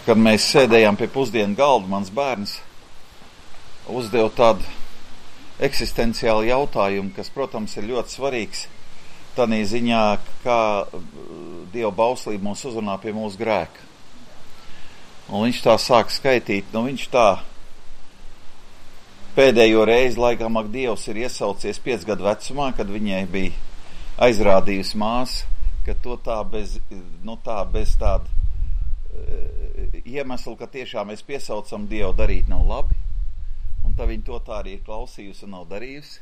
kad mēs sēdējām pie pusdienu galda, mans bērns uzdeva tādu eksistenciālu jautājumu, kas, protams, ir ļoti svarīgs tādā ziņā, kā Dieva bauslība mūs uzrunā pie mūsu grēka. Un viņš tā sāk skaitīt, viņš tā pēdējo reizi, laikam, Dievs ir iesaucies 5 gadu vecumā, kad viņai bija aizrādījusi māsa, ka to tā bez tāda iemesla, ka tiešām mēs piesaucam Dievu, darīt nav labi. Un tā viņa to tā arī ir klausījusi un nav darījusi.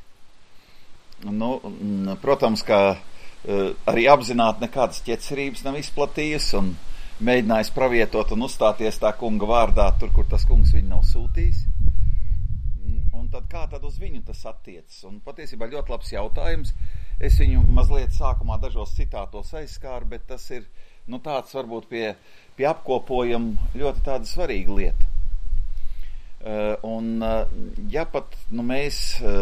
Protams, ka arī apzināti nekādas ķecerības nav izplatījusi un mēģinājis pravietot un uzstāties tā kunga vārdā, tur, kur tas kungs viņu nav sūtījis. Un tad kā tad uz viņu tas attiecas? Un patiesībā ļoti labs jautājums. Es viņu mazliet sākumā dažos citātos aizskāru, bet tas ir tāds varbūt pie apkopojuma ļoti tāda svarīga lieta. Ja pat mēs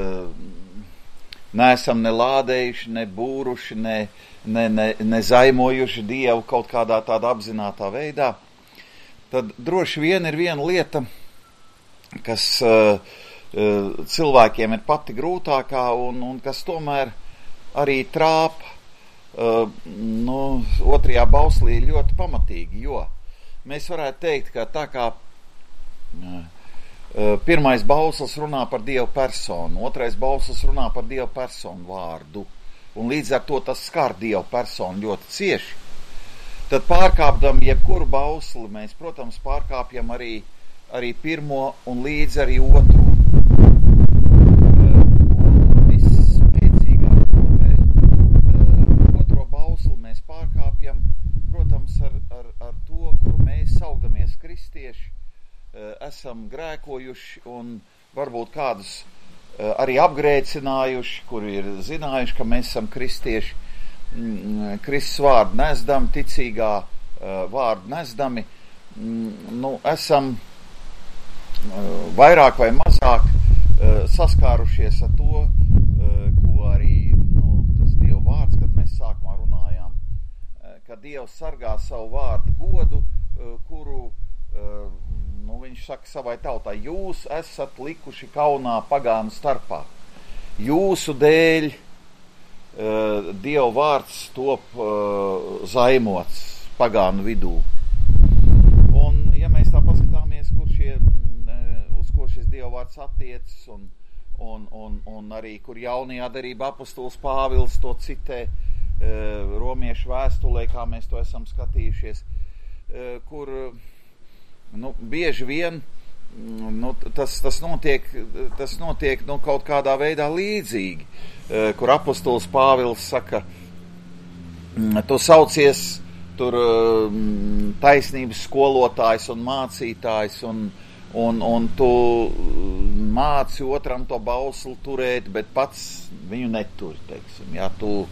neesam ne lādējuši, ne būruši, ne zaimojuši Dievu kaut kādā tādā apzinātā veidā, tad droši vien ir viena lieta, kas cilvēkiem ir pati grūtākā un kas tomēr arī trāpa otrajā bauslī ļoti pamatīgi, jo mēs varētu teikt, ka tā kā pirmais bauslis runā par Dievu personu, otrais bauslis runā par Dievu personu vārdu, un līdz ar to tas skar Dievu personu ļoti cieši, tad pārkāpdam jebkuru bausli, mēs, protams, pārkāpjam arī pirmo un līdz arī otru. Un visspēcīgāk otro bausli mēs pārkāpjam, protams, ar to, kur mēs saukdamies kristieši, esam grēkojuši un varbūt kādus arī apgrēcinājuši, kuri ir zinājuši, ka mēs esam kristieši, Kristus vārdu nesdami, ticīgā vārdu nesdami, esam vairāk vai mazāk saskārušies ar to, ko arī tas Dieva vārds, kad mēs sākumā runājām, ka Dievs sargā savu vārdu godu, kuru viņš saka savai tautai, jūs esat likuši kaunā pagānu starpā. Jūsu dēļ Dieva vārds top zaimots pagānu vidū. Un, ja mēs tā paskatāmies, uz ko šis Dieva vārds attiecas un arī, kur jaunajā darbā apostols Pāvils to citē romiešu vēstulē, kā mēs to esam skatījušies, kur bieži vien tas notiek kaut kādā veidā līdzīgi, kur apostols Pāvils saka, tu saucies tur taisnības skolotājs un mācītājs un tu māci otram to bausli turēt, bet pats viņu neturi, teiksim, ja tu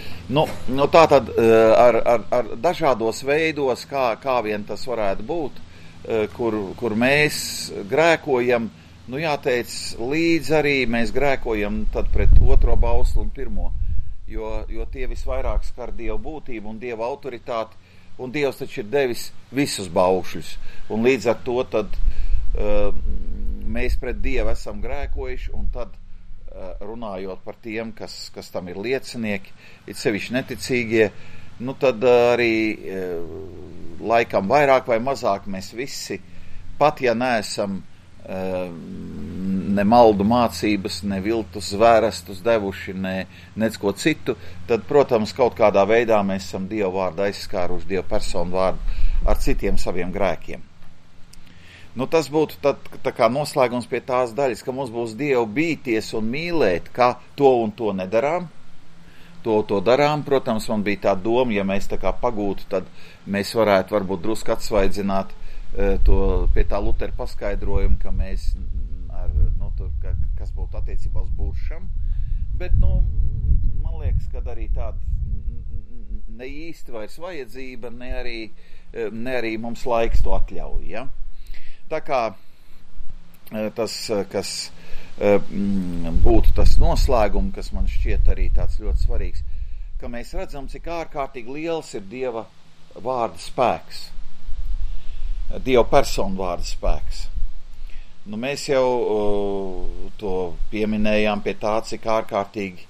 tātad ar dažādos veidos, kā vien tas varētu būt, kur mēs grēkojam, jāteic, līdz arī mēs grēkojam tad pret otro bauslu un pirmo, jo tie visvairāk skar Dieva būtību un Dieva autoritāti, un Dievs taču ir devis visus baušļus, un līdz ar to tad mēs pret Dievu esam grēkojuši, un tad runājot par tiem, kas tam ir liecinieki, it sevišķi neticīgie, tad arī laikam vairāk vai mazāk mēs visi, pat ja neesam ne maldu mācības, ne viltus zvērestus devuši, nec ko citu, tad, protams, kaut kādā veidā mēs esam Dieva vārdu aizskāruši, Dieva personu vārdu ar citiem saviem grēkiem. Tas būtu tad, tā kā noslēgums pie tās daļas, ka mums būs Dievu bīties un mīlēt, ka to un to nedarām. To darām, protams, man bija tā doma, ja mēs tā kā pagūtu, tad mēs varētu varbūt drusku atsvaidzināt to pie tā Lutera paskaidrojumu, ka mēs, kas būtu attiecībā uz buršam, bet, man liekas, ka arī tāda ne īsti vairs vajadzība, ne arī mums laiks to atļauj, ja? Tā kā tas, kas būtu tas noslēgums, kas man šķiet arī tāds ļoti svarīgs, ka mēs redzam, cik ārkārtīgi liels ir Dieva vārda spēks. Dieva personvārda spēks. Nu, mēs jau to pieminējām pie tā, cik ārkārtīgi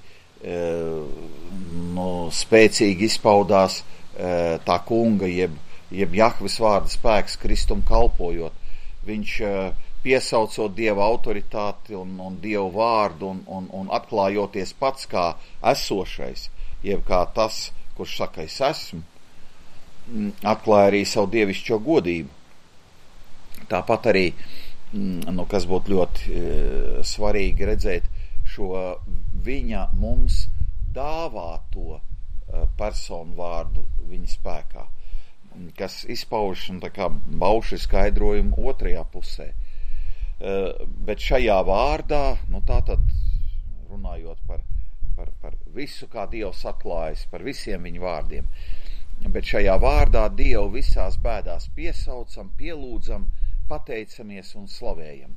spēcīgi izpaudās tā kunga, jeb Jahves vārda spēks Kristum kalpojot. Viņš piesaucot Dieva autoritāti un Dievu vārdu un atklājoties pats kā esošais, jeb kā tas, kurš saka, es esmu, atklāja arī savu dievišķo godību. Tāpat arī, kas būtu ļoti svarīgi redzēt šo viņa mums dāvāto personu vārdu viņa spēkā, kas izpaužas un tā kā bauši skaidrojumu otrajā pusē. Bet šajā vārdā, tātad runājot par visu, kā Dievs atklājas, par visiem viņa vārdiem, bet šajā vārdā Dievu visās bēdās piesaucam, pielūdzam, pateicamies un slavējam.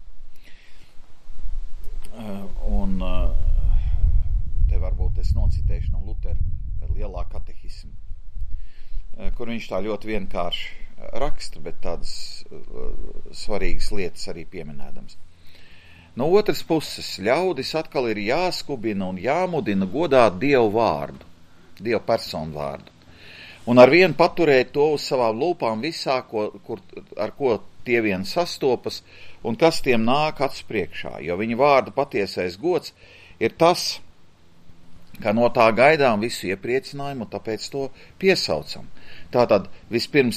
Un te varbūt es nocitēšu no Lutera lielā katehisma, kur viņš tā ļoti vienkārši raksta, bet tādas svarīgas lietas arī pieminēdams. No otras puses, ļaudis atkal ir jāskubina un jāmudina godāt Dievu vārdu, Dievu personu vārdu, un ar vienu paturēt to uz savām lūpām visā, ar ko tie vien sastopas, un kas tiem nāk acu priekšā, jo viņa vārda patiesais gods ir tas, ka no tā gaidām visu iepriecinājumu, un tāpēc to piesaucam. Tātad vispirms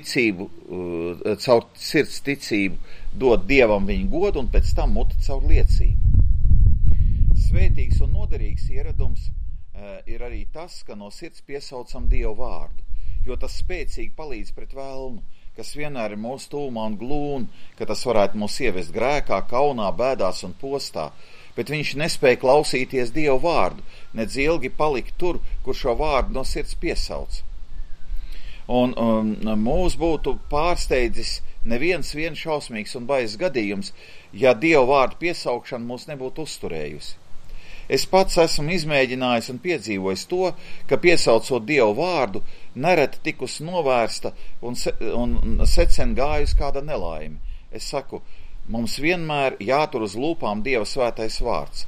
caur sirds ticību dod Dievam viņa godu, un pēc tam muti caur liecību. Svētīgs un noderīgs ieradums ir arī tas, ka no sirds piesaucam Dievu vārdu, jo tas spēcīgi palīdz pret vēlnu, kas vienmēr ir mūsu tūmā un glūn, ka tas varētu mūs ievest grēkā, kaunā, bēdās un postā, bet viņš nespēja klausīties Dievu vārdu, nedz ilgi palikt tur, kur šo vārdu no sirds piesauc. Un mūs būtu pārsteidzis neviens šausmīgs un baiss gadījums, ja Dievu vārdu piesaukšana mūs nebūtu uzturējusi. Es pats esmu izmēģinājis un piedzīvojis to, ka piesaucot Dievu vārdu, nereti tikus novērsta un secen gājus kāda nelaime. Es saku, mums vienmēr jātur uz lūpām Dieva svētais vārds.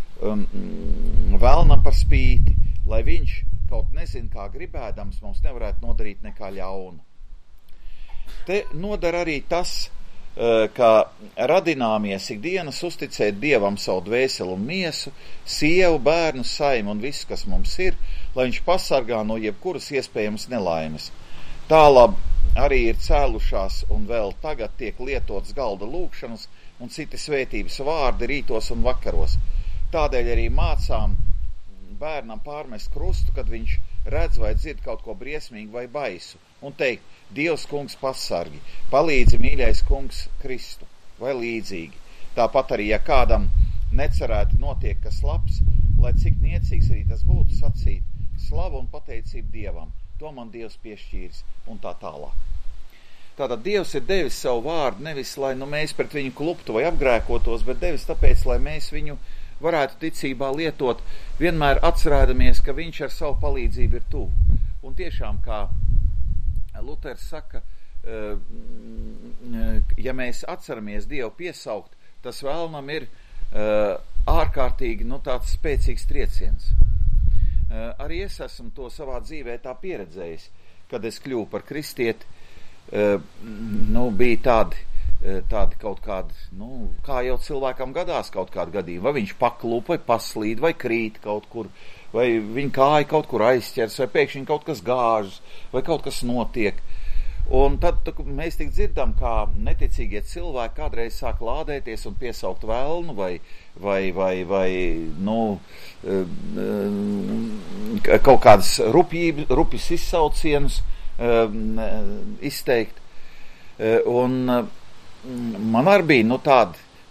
Vēlnam par spīti, lai viņš kaut nezin, kā gribēdams, mums nevarētu nodarīt nekā ļauna. Te nodara arī tas, ka radināmies ikdienas uzticēt Dievam savu dvēseli un miesu, sievu, bērnu, saimu un visu, kas mums ir, lai viņš pasargā no jebkuras iespējamas nelaimes. Tālāk arī ir cēlušās un vēl tagad tiek lietotas galda lūkšanas un citi svētības vārdi rītos un vakaros. Tādēļ arī mācām bērnam pārmest krustu, kad viņš redz vai dzird kaut ko briesmīgu vai baisu, un teikt, Dievs kungs pasargi, palīdzi mīļais kungs Kristu, vai līdzīgi. Tāpat arī, ja kādam necerēti notiek kas labs, lai cik niecīgs arī tas būtu sacīt, slavu un pateicību Dievam, to man Dievs piešķīris, un tā tālāk. Tātad Dievs ir devis savu vārdu, nevis, lai mēs pret viņu kluptu vai apgrēkotos, bet devis tāpēc, lai mēs viņu varētu ticībā lietot, vienmēr atcerēdamies, ka viņš ar savu palīdzību ir tuvu. Un tiešām, kā Luters saka, ja mēs atceramies Dievu piesaukt, tas vēlnam ir ārkārtīgi tāds spēcīgs trieciens. Arī es esmu to savā dzīvē tā pieredzējis, kad es kļuvu par kristieti, bija tādi kaut kādi, kā jau cilvēkam gadās kaut kādi gadījumi, vai viņš paklūp, vai paslīd, vai krīt kaut kur, vai viņa kāja kaut kur aizķers, vai pēkšņi kaut kas gāžas, vai kaut kas notiek. Un tad mēs tik dzirdam, kā neticīgie cilvēki kādreiz sāk lādēties un piesaukt vēlnu, vai kaut kādas rupjas izsaucienus izteikt. Un man arī bija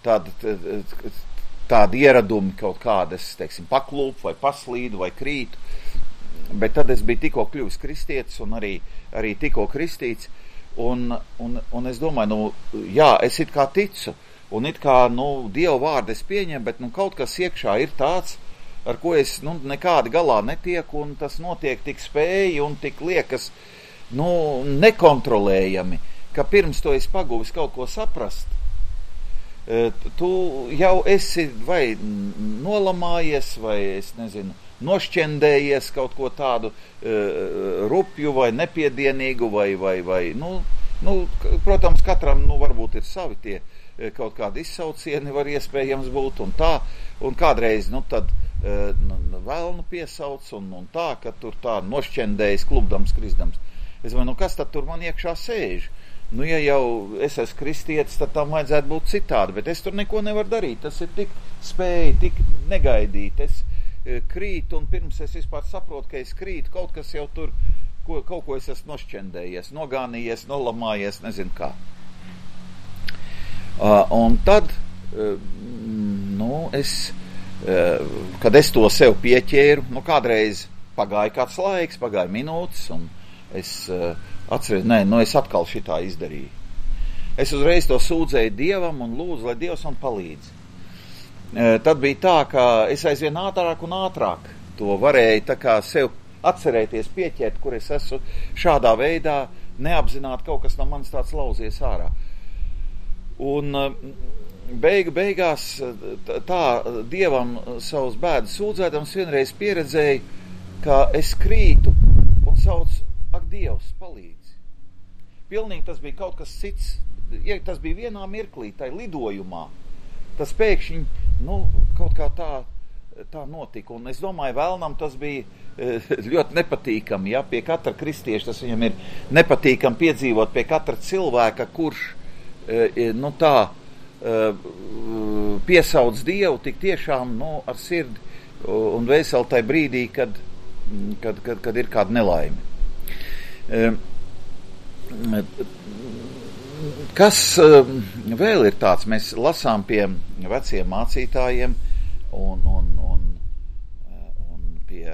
tādi ieradumi kaut kādas, paklūp vai paslīdu vai krītu, bet tad es biju tikko kļuvis kristietis un arī tikko kristīts, un es domāju, es it kā ticu, un it kā, Dievu vārdu es pieņemu, bet, kaut kas iekšā ir tāds, ar ko es, nekādi galā netieku, un tas notiek tik spēji un tik liekas, nekontrolējami, ka pirms to esi paguvis kaut ko saprast, tu jau esi vai nolamājies, vai, es nezinu, nošķendējies kaut ko tādu rupju vai nepiedienīgu, vai protams, katram, varbūt ir savi tie kaut kādi izsaucieni var iespējams būt, un kādreiz, tad vēlnu piesauc, un tā, ka tur tā nošķendējas, klubdams, kristdams. Es domāju, kas tad tur man iekšā sēž? Ja jau es esmu kristietis, tad tam vajadzētu būt citādi, bet es tur neko nevaru darīt. Tas ir tik spēja, tik negaidīt. Es krītu, un pirms es vispār saprotu, ka es krītu, kaut kas jau tur, kaut ko es esmu nošķendējies, nogānījies, nolamājies, nezinu kā. Un tad, kad es to sev pieķēru, kādreiz pagāja kāds laiks, pagāja minūtes, un es atceros, es atkal šitā izdarīju. Es uzreiz to sūdzēju Dievam un lūdzu, lai Dievs man palīdz. Tad bija tā, ka es aizvien ātrāk un ātrāk to varēju tā kā sev atcerēties, pieķert, kur es esmu šādā veidā, neapzināti kaut kas no manis tāds lauzies ārā. Un beigās tā Dievam savus bēdas sūdzēdams vienreiz pieredzēju, ka es krītu un saucu, ak, Dievs, palīdzi. Pilnīgi tas bija kaut kas cits, tas bija vienā mirklī, tai lidojumā. Tas pēkšņi, kaut kā tā notika, un es domāju, vēlnam tas bija ļoti nepatīkami, ja, pie katra kristieša tas viņam ir nepatīkami piedzīvot, pie katra cilvēka, kurš, piesauc Dievu tik tiešām, ar sirdi un veseli tai brīdī, kad ir kāda nelaime. Kas vēl ir tāds? Mēs lasām pie veciem mācītājiem un pie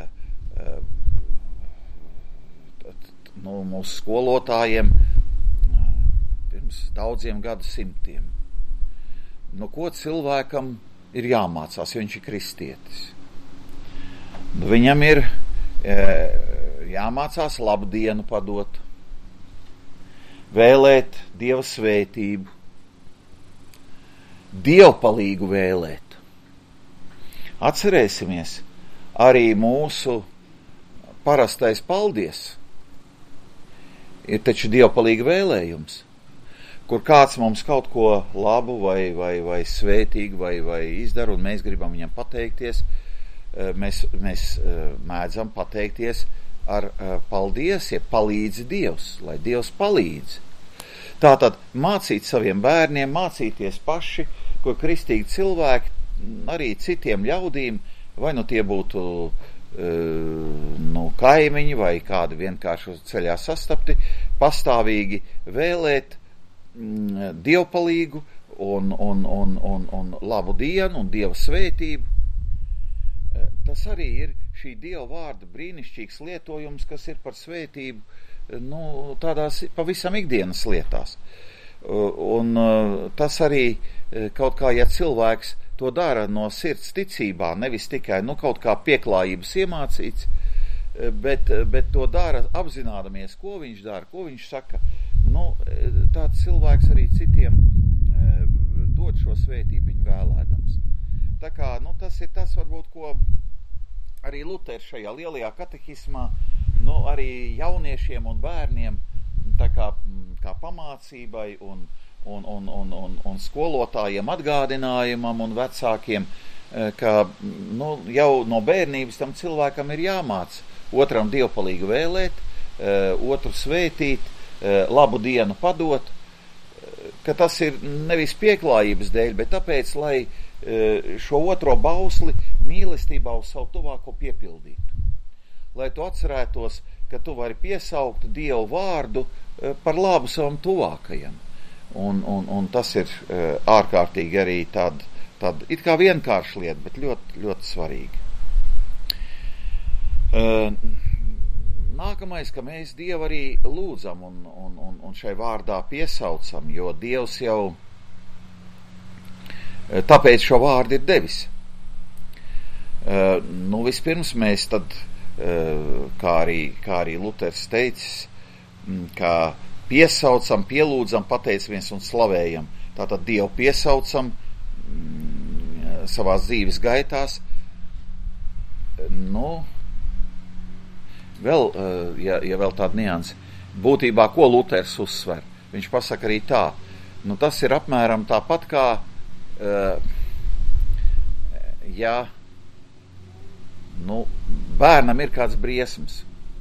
mūsu skolotājiem pirms daudziem gadsimtiem. Ko cilvēkam ir jāmācās, jo viņš ir kristietis? Viņam ir jāmācās labu dienu padot, vēlēt Dieva svētību, dievpalīgu vēlēt. Atcerēsimies, arī mūsu parastais paldies ir taču dievpalīga vēlējums, kur kāds mums kaut ko labu vai svētīgu vai izdara, un mēs gribam viņam pateikties. Mēs mēdzam pateikties ar paldies, ja palīdzi Dievs, lai Dievs palīdz. Tātad mācīt saviem bērniem, mācīties paši, ko kristīgi cilvēki, arī citiem ļaudīm, vai tie būtu kaimiņi vai kādi vienkārši uz ceļā sastapti, pastāvīgi vēlēt dievpalīgu un labu dienu un Dieva svētību. Tas arī ir šī Dieva vārda brīnišķīgs lietojums, kas ir par svētību, tādās pavisam ikdienas lietās. Un tas arī kaut kā, ja cilvēks to dara no sirds ticībā, nevis tikai kaut kā pieklājības iemācīts, bet to dara apzinādamies, ko viņš dara, ko viņš saka. Tāds cilvēks arī citiem dod šo svētību viņu vēlēdams. Tā kā, tas ir tas varbūt, ko arī Luters šajā lielajā katehismā, arī jauniešiem un bērniem, tā kā pamācībai un skolotājiem atgādinājumam un vecākiem, ka jau no bērnības tam cilvēkam ir jāmāc otram dievpalīgu vēlēt, otru svētīt, labu dienu padot, ka tas ir nevis pieklājības dēļ, bet tāpēc, lai šo otro bausli mīlestībā uz savu tuvāko piepildītu. Lai tu atcerētos, ka tu vari piesaukt Dievu vārdu par labu savam tuvākajam. Un tas ir ārkārtīgi arī tāda it kā vienkārša lieta, bet ļoti, ļoti svarīga. Nākamais, ka mēs Dievu arī lūdzam un šai vārdā piesaucam, jo Dievs jau tāpēc šo vārdu ir devis. Vispirms mēs tad, kā arī Luters teicis, ka piesaucam, pielūdzam, pateicamies un slavējam. Tātad Dievu piesaucam savās dzīves gaitās. Vēl, ja vēl tāda nianse, būtībā, ko Luters uzsver? Viņš pasaka arī tā, tas ir apmēram tāpat kā, ja bērnam ir kāds briesmas,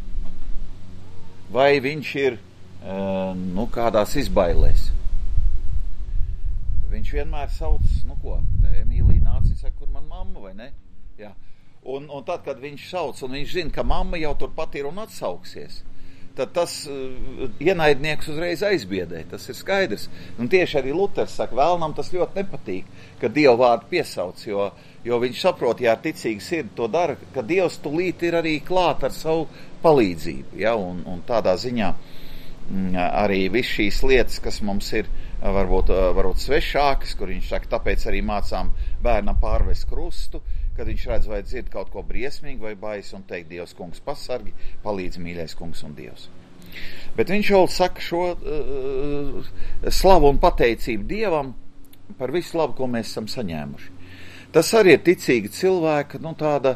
vai viņš ir kādās izbailēs. Viņš vienmēr sauc, Emīlija nāc, viņa saka, kur man mamma, vai ne? Jā. Un tad, kad viņš sauc, un viņš zina, ka mamma jau turpat ir un atsauksies, tad tas ienaidnieks uzreiz aizbiedē, tas ir skaidrs. Un tieši arī Luters saka, vēlnam tas ļoti nepatīk, ka Dievu vārdu piesauc, jo viņš saprot, ja ar ticīgu sirdi to dara, ka Dievs tulīt ir arī klāt ar savu palīdzību, ja, un tādā ziņā arī viss šīs lietas, kas mums ir varbūt svešākas, kur viņš saka, tāpēc arī mācām bērnam pārvest krustu, kad viņš redz vai dzird kaut ko briesmīgu vai baisu un teikt, Dievs, kungs, pasargi, palīdz mīļais kungs un Dievs. Bet viņš jau saka šo slavu un pateicību Dievam par visu labu, ko mēs esam saņēmuši. Tas arī ir ticīga cilvēka, tāda,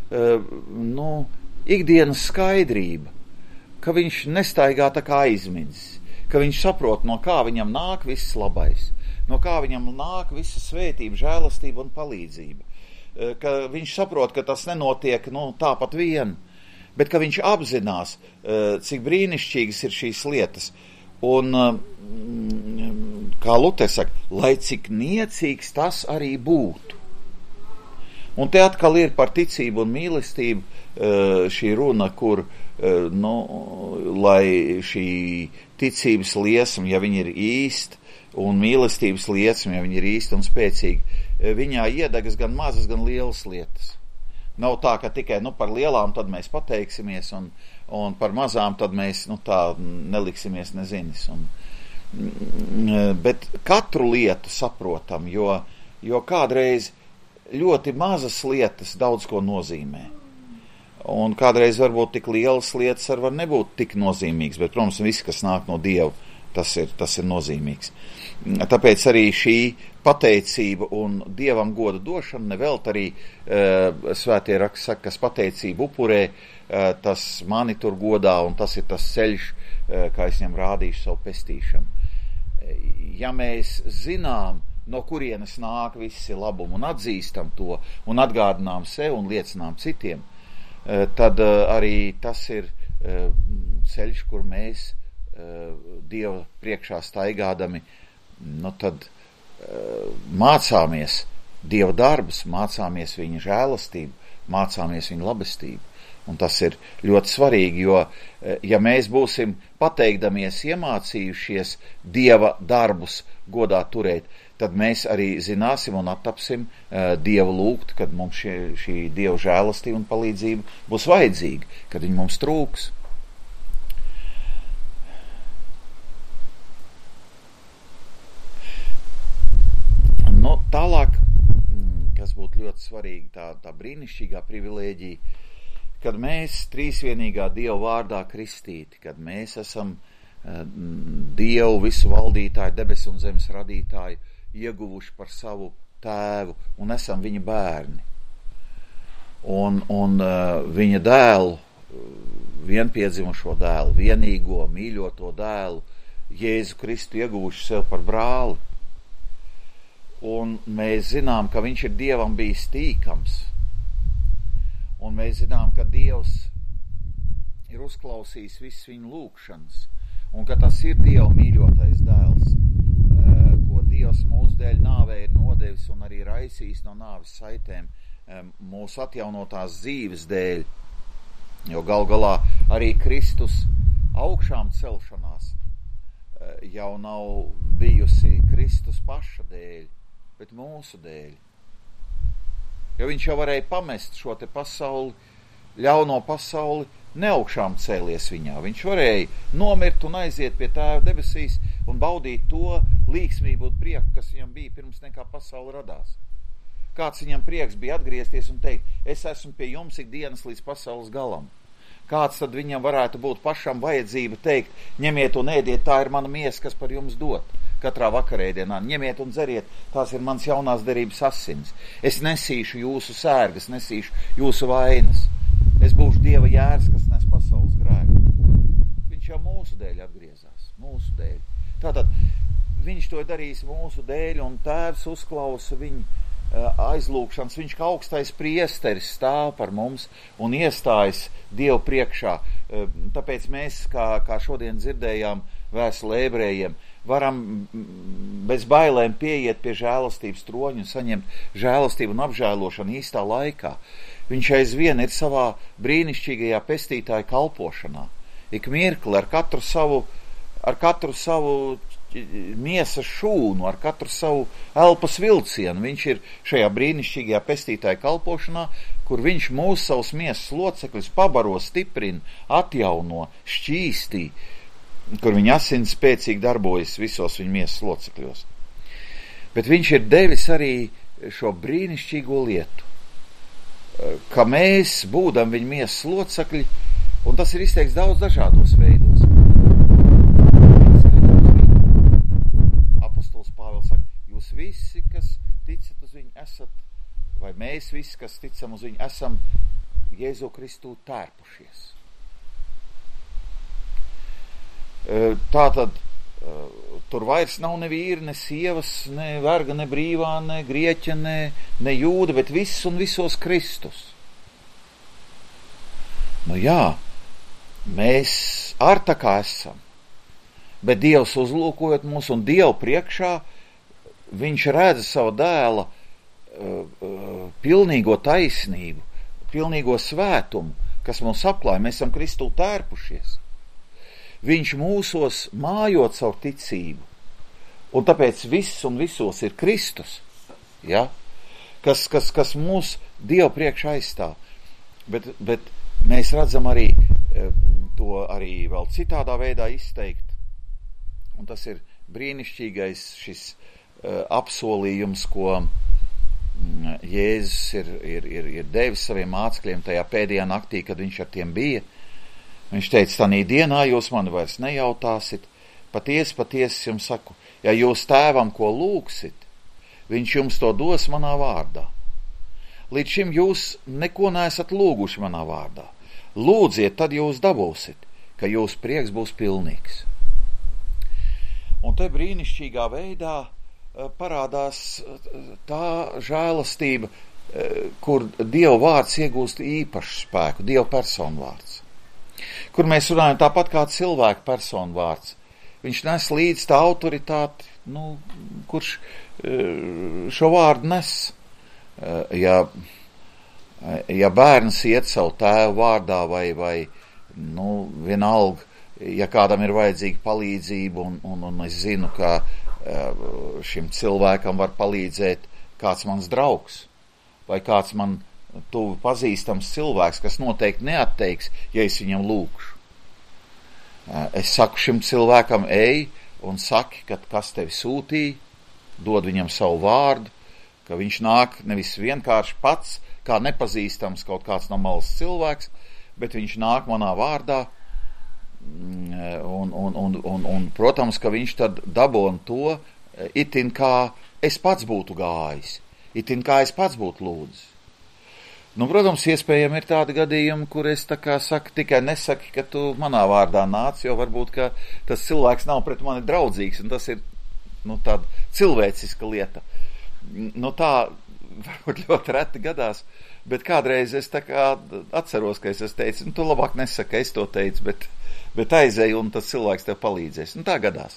ikdienas skaidrība, ka viņš nestaigā tā kā aizmidzis, ka viņš saprot, no kā viņam nāk viss labais, no kā viņam nāk visa svētība, žēlastība un palīdzība. Ka viņš saprot, ka tas nenotiek tāpat vien, bet ka viņš apzinās, cik brīnišķīgas ir šīs lietas. Un, kā Luters saka, lai cik niecīgs tas arī būtu. Un te atkal ir par ticību un mīlestību šī runa, kur, lai šī ticības liesma, ja viņa ir īsta, un mīlestības liesma, ja viņa ir īsta un spēcīga, viņā iedegas gan mazas, gan lielas lietas. Nav tā, ka tikai par lielām tad mēs pateiksimies, un par mazām tad mēs tā neliksimies nezinis. Bet katru lietu saprotam, jo kādreiz ļoti mazas lietas daudz ko nozīmē. Un kādreiz varbūt tik lielas lietas var nebūt tik nozīmīgas, bet, protams, viss, kas nāk no Dieva, tas ir nozīmīgs. Tāpēc arī šī pateicība un Dievam goda došana nevelt arī svētie raksti saka, kas pateicību upurē, tas mani tur godā un tas ir tas ceļš, kā es viņam rādīšu savu pestīšanu. Ja mēs zinām, no kurienes nāk visi labumi un atzīstam to un atgādinām sev un liecinām citiem, tad arī tas ir ceļš, kur mēs Dieva priekšā staigādami, tad mācāmies Dieva darbus, mācāmies viņa žēlastību, mācāmies viņa labestību. Un tas ir ļoti svarīgi, jo, ja mēs būsim pateikdamies iemācījušies Dieva darbus godā turēt, tad mēs arī zināsim un attapsim Dievu lūgt, kad mums šī Dieva žēlastība un palīdzība būs vajadzīga, kad viņa mums trūks. Tālāk, kas būtu ļoti svarīgi, tā brīnišķīgā privilēģija, kad mēs trīsvienīgā Dieva vārdā kristīti, kad mēs esam Dievu visu valdītāju, debesu un zemes radītāju ieguvuši par savu tēvu un esam viņa bērni. Un viņa dēlu, vienpiedzimušo dēlu, vienīgo, mīļoto dēlu, Jēzu Kristu ieguvuši sev par brāli. Un mēs zinām, ka viņš ir Dievam bijis tīkams. Un mēs zinām, ka Dievs ir uzklausījis visas viņa lūgšanas. Un ka tas ir Dieva mīļotais dēls, ko Dievs mūsu dēļ nāvē ir nodevis un arī raisījis no nāves saitēm mūsu atjaunotās dzīves dēļ. Jo gal galā arī Kristus augšām celšanās jau nav bijusi Kristus paša dēļ, bet mūsu dēļ. Jo viņš jau varēja pamest šo te pasauli, ļauno pasauli, neaugšām cēlies viņā. Viņš varēja nomirt un aiziet pie Tēva debesīs un baudīt to līgsmību un prieku, kas viņam bija pirms nekā pasauli radās. Kāds viņam prieks bija atgriezties un teikt, es esmu pie jums ikdienas līdz pasaules galam. kāds tad viņam varētu būt pašam vajadzība teikt, ņemiet un ēdiet, tā ir mana miesa, kas par jums dot. Katrā vakarēdienā ņemiet un dzeriet, tās ir mans jaunās derības asins. Es nesīšu jūsu sērgas, nesīšu jūsu vainas. Es būšu Dieva jērs, kas nes pasaules grēku. Viņš jau mūsu dēļ atgriezās, mūsu dēļ. Tātad viņš to darīs mūsu dēļ, un Tēvs uzklausa viņu aizlūgšanas. Viņš kā augstais priesteris stāv par mums un iestājas Dievu priekšā. Tāpēc mēs, kā šodien dzirdējām vēstuli ebrejiem, varam bez bailēm pieiet pie žēlastības troņa un saņemt žēlastību un apžēlošanu īstā laikā. Viņš aizvien ir savā brīnišķīgajā pestītāja kalpošanā. Ik mirkli ar katru savu miesas šūnu, ar katru savu elpas vilcienu. Viņš ir šajā brīnišķīgajā pestītāja kalpošanā, kur viņš mūs savus miesas locekļus pabaro, stiprina, atjauno, šķīstī, kur viņa asins spēcīgi darbojas visos viņa miesas locekļos. Bet viņš ir devis arī šo brīnišķīgo lietu, ka mēs būdam viņa miesas locekļi, un tas ir izteikts daudz dažādos veidos. Apostols Pāvils saka, jūs visi, kas ticat uz viņu, esat, vai mēs visi, kas ticam uz viņu, esam Jēzu Kristu tērpušies. Tātad tur vairs nav ne vīri, ne sievas, ne verga, ne brīvā, ne grieķa, ne jūda, bet viss un visos Kristus. Nu jā, mēs ar tā kā esam, bet Dievs uzlūkojot mūs un Dievu priekšā, viņš redz savu dēla pilnīgo taisnību, pilnīgo svētumu, kas mums apklāja, mēs esam Kristu tērpušies. Viņš mūsos mājot savu ticību, un tāpēc viss un visos ir Kristus, ja? kas mūs Dievu priekšā aizstāv. Bet mēs redzam arī to arī vēl citādā veidā izteikt, un tas ir brīnišķīgais šis apsolījums, ko Jēzus ir devis saviem mācekļiem tajā pēdējā naktī, kad viņš ar tiem bija. Viņš teica, tanī dienā jūs mani vairs nejautāsit, patiesi jums saku, ja jūs tēvam ko lūgsit, viņš jums to dos manā vārdā. Līdz šim jūs neko neesat lūguši manā vārdā. Lūdziet, tad jūs dabūsit, ka jūsu prieks būs pilnīgs. Un te brīnišķīgā veidā parādās tā žēlastība, kur Dieva vārds iegūst īpašu spēku, Dieva personu vārds. Kur mēs runājam tāpat kā cilvēku personu vārds. Viņš nes līdz tā autoritāti, kurš šo vārdu nes. Ja bērns iet savu tēvu vārdā vai vienalga, ja kādam ir vajadzīga palīdzība un es zinu, ka šim cilvēkam var palīdzēt kāds mans draugs vai kāds man tuvu pazīstams cilvēks, kas noteikti neatteiks, ja es viņam lūkšu. Es saku šim cilvēkam, ej un saki, ka kas tevi sūtīja, dod viņam savu vārdu, ka viņš nāk nevis vienkārši pats, kā nepazīstams kaut kāds no malas cilvēks, bet viņš nāk manā vārdā, un protams, ka viņš tad dabon to, itin kā es pats būtu gājis, itin kā es pats būtu lūdzis. Protams, iespējami ir tādi gadījumi, kur es tā kā saku, tikai nesaki, ka tu manā vārdā nāc, jo varbūt, ka tas cilvēks nav pret mani draudzīgs, un tas ir, tāda cilvēciska lieta. Tā varbūt ļoti reti gadās, bet kādreiz es tā kā atceros, ka es teicu, tu labāk nesaki, es to teicu, bet aizēju, un tas cilvēks tev palīdzēs. Tā gadās.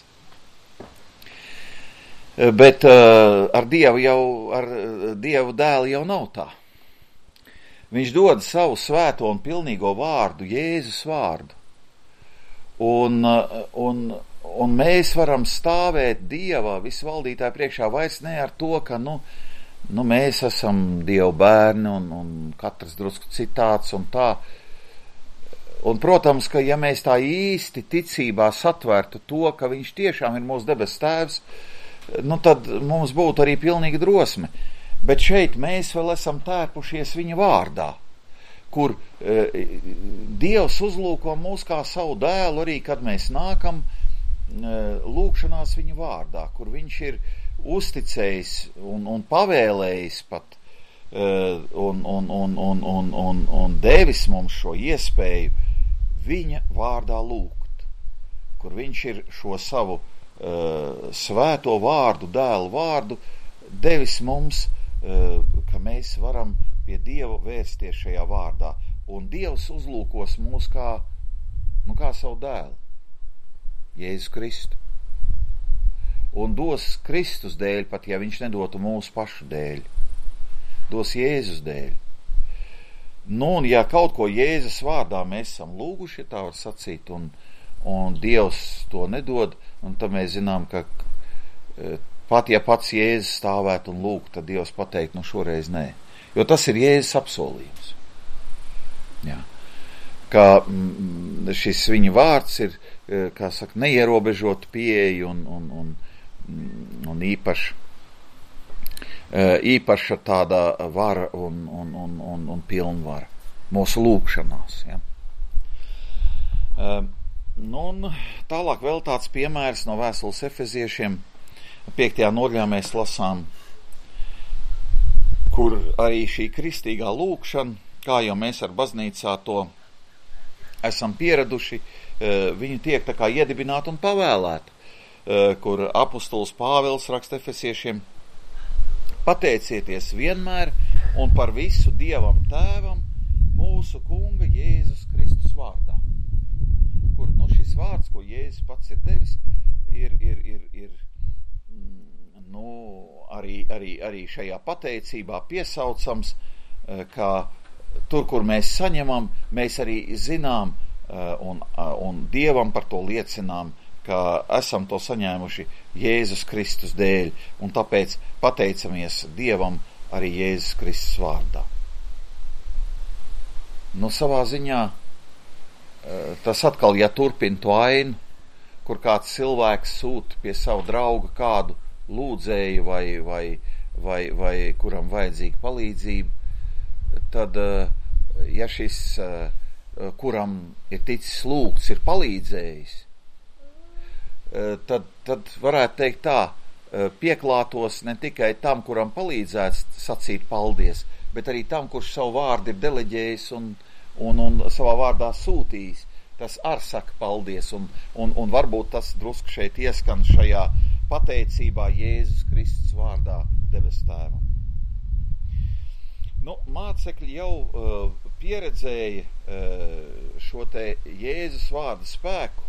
Bet ar Dievu dēlu jau nav tā. Viņš dod savu svēto un pilnīgo vārdu, Jēzus vārdu. Un mēs varam stāvēt Dieva visvaldītāja priekšā vairs ne ar to, ka mēs esam Dieva bērni un katrs drusku citāds un tā. Un, protams, ka ja mēs tā īsti ticībā satvērtu to, ka viņš tiešām ir mūsu debes tēvs, tad mums būtu arī pilnīga drosme. Bet šeit mēs vēl esam tērpušies viņa vārdā, kur Dievs uzlūko mūs kā savu dēlu arī, kad mēs nākam lūkšanās viņa vārdā, kur viņš ir uzticējis un pavēlējis pat un devis mums šo iespēju viņa vārdā lūgt, kur viņš ir šo savu svēto vārdu, dēlu vārdu devis mums, ka mēs varam pie Dieva vērsties šajā vārdā. Un Dievs uzlūkos mūs kā savu dēlu, Jēzus Kristu. Un dos Kristus dēļ, pat ja viņš nedotu mūsu pašu dēļ. Dos Jēzus dēļ. Nu, un ja kaut ko Jēzus vārdā mēs esam lūguši, ja tā var sacīt, un Dievs to nedod, un tad mēs zinām, ka pat ja pats Jēzus stāvētu un lūgt, tad Dievs pateikt, šoreiz nē. Jo tas ir Jēzus apsolījums. Jā. Ka šis viņa vārds ir, kā saka, neierobežot pieeju un īpaša tāda vara un pilnvara mūsu lūgšanās. Ja. Un tālāk vēl tāds piemērs no vēstules Efeziešiem. 5. nodaļā mēs lasām, kur arī šī kristīgā lūgšana, kā jau mēs ar baznīcā to esam pieraduši, viņi tiek tā kā iedibināti un pavēlēti, kur apostols Pāvils raksta Efesiešiem: pateicieties vienmēr un par visu Dievam Tēvam, mūsu Kunga Jēzus Kristus vārdā. Kur šis vārds, ko Jēzus pats ir devis, ir arī šajā pateicībā piesaucams, ka tur, kur mēs saņemam, mēs arī zinām un Dievam par to liecinām, ka esam to saņēmuši Jēzus Kristus dēļ, un tāpēc pateicamies Dievam arī Jēzus Kristus vārdā. Savā ziņā tas atkal, ja turpina to ainu, kur kāds cilvēks sūta pie savu draugu kādu lūdzēju vai kuram vajadzīga palīdzība, tad, ja šis, kuram ir ticis lūgts, ir palīdzējis, tad varētu teikt tā, pieklātos ne tikai tam, kuram palīdzēts sacīt paldies, bet arī tam, kurš savu vārdu ir deleģējis un savā vārdā sūtījis, tas ar saka paldies, un varbūt tas drusku šeit ieskan šajā pateicībā Jēzus Kristus vārdā debes Tēvam. Mācekļi jau pieredzēja šo te Jēzus vārda spēku,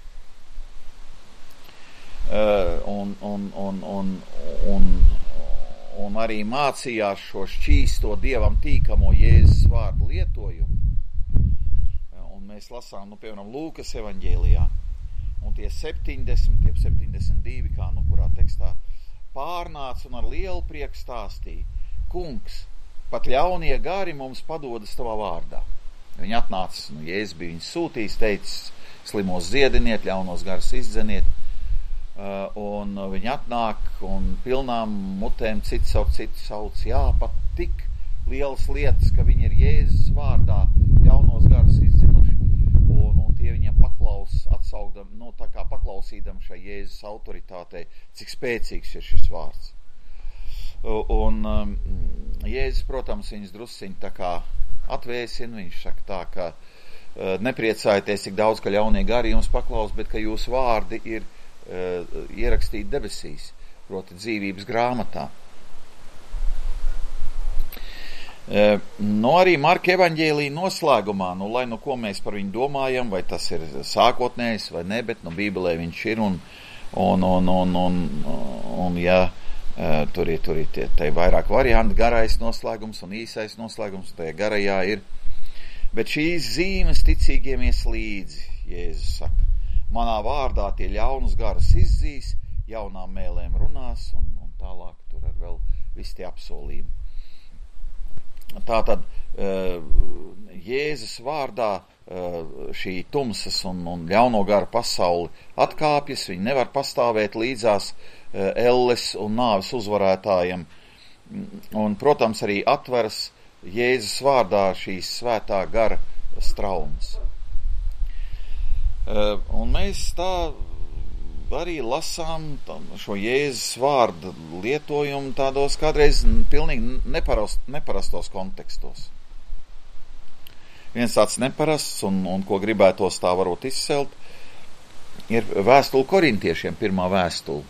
un arī mācījās šo šķīsto Dievam tīkamo Jēzus vārdu lietojumu. Un mēs lasām, piemēram, Lūkas evaņģēlijā, un tie 72, kā kurā tekstā, pārnāca un ar lielu prieku stāstīja: Kungs, pat ļaunie gari mums padodas tavā vārdā. Viņi atnāca, Jēzus bija viņus sūtījis, teicis: slimos dziediniet, ļaunos garus izdzeniet, un viņi atnāk un pilnām mutēm cits sauc, jā, pat tik lielas lietas, ka viņi ir Jēzus vārdā ļaunos garus izdzinuši, un tie viņam atsaugdam, tā kā paklausīdam šai Jēzus autoritātei, cik spēcīgs ir šis vārds. Un Jēzus, protams, viņus drusciņi tā kā atvēsina, viņš saka tā, ka nepriecājieties, cik daudz, ka ļaunie gari jums paklaus, bet ka jūsu vārdi ir ierakstīti debesīs, proti dzīvības grāmatā. Arī Marka evaņģēlija noslēgumā, lai ko mēs par viņu domājam, vai tas ir sākotnējs vai ne, bet Bībelē viņš ir, un ja tur ir tie vairāk varianti, garais noslēgums un īsais noslēgums, tajā garajā ir. Bet šīs zīmes ticīgiem ies līdzi, Jēzus saka: manā vārdā tie ļaunus garus izzīs, jaunām mēlēm runās, un tālāk tur ir vēl visi tie apsolījumi. Tātad Jēzus vārdā šī tumsas un ļauno garu pasauli atkāpjas, viņi nevar pastāvēt līdzās elles un nāves uzvarētājiem, un, protams, arī atveras Jēzus vārdā šīs svētā gara straumes. Un mēs tā arī lasām šo Jēzus vārdu lietojumu tādos kādreiz pilnīgi neparastos kontekstos. Viens tāds neparasts un ko gribētos tā varbūt izcelt, ir vēstule korintiešiem, 1. vēstule,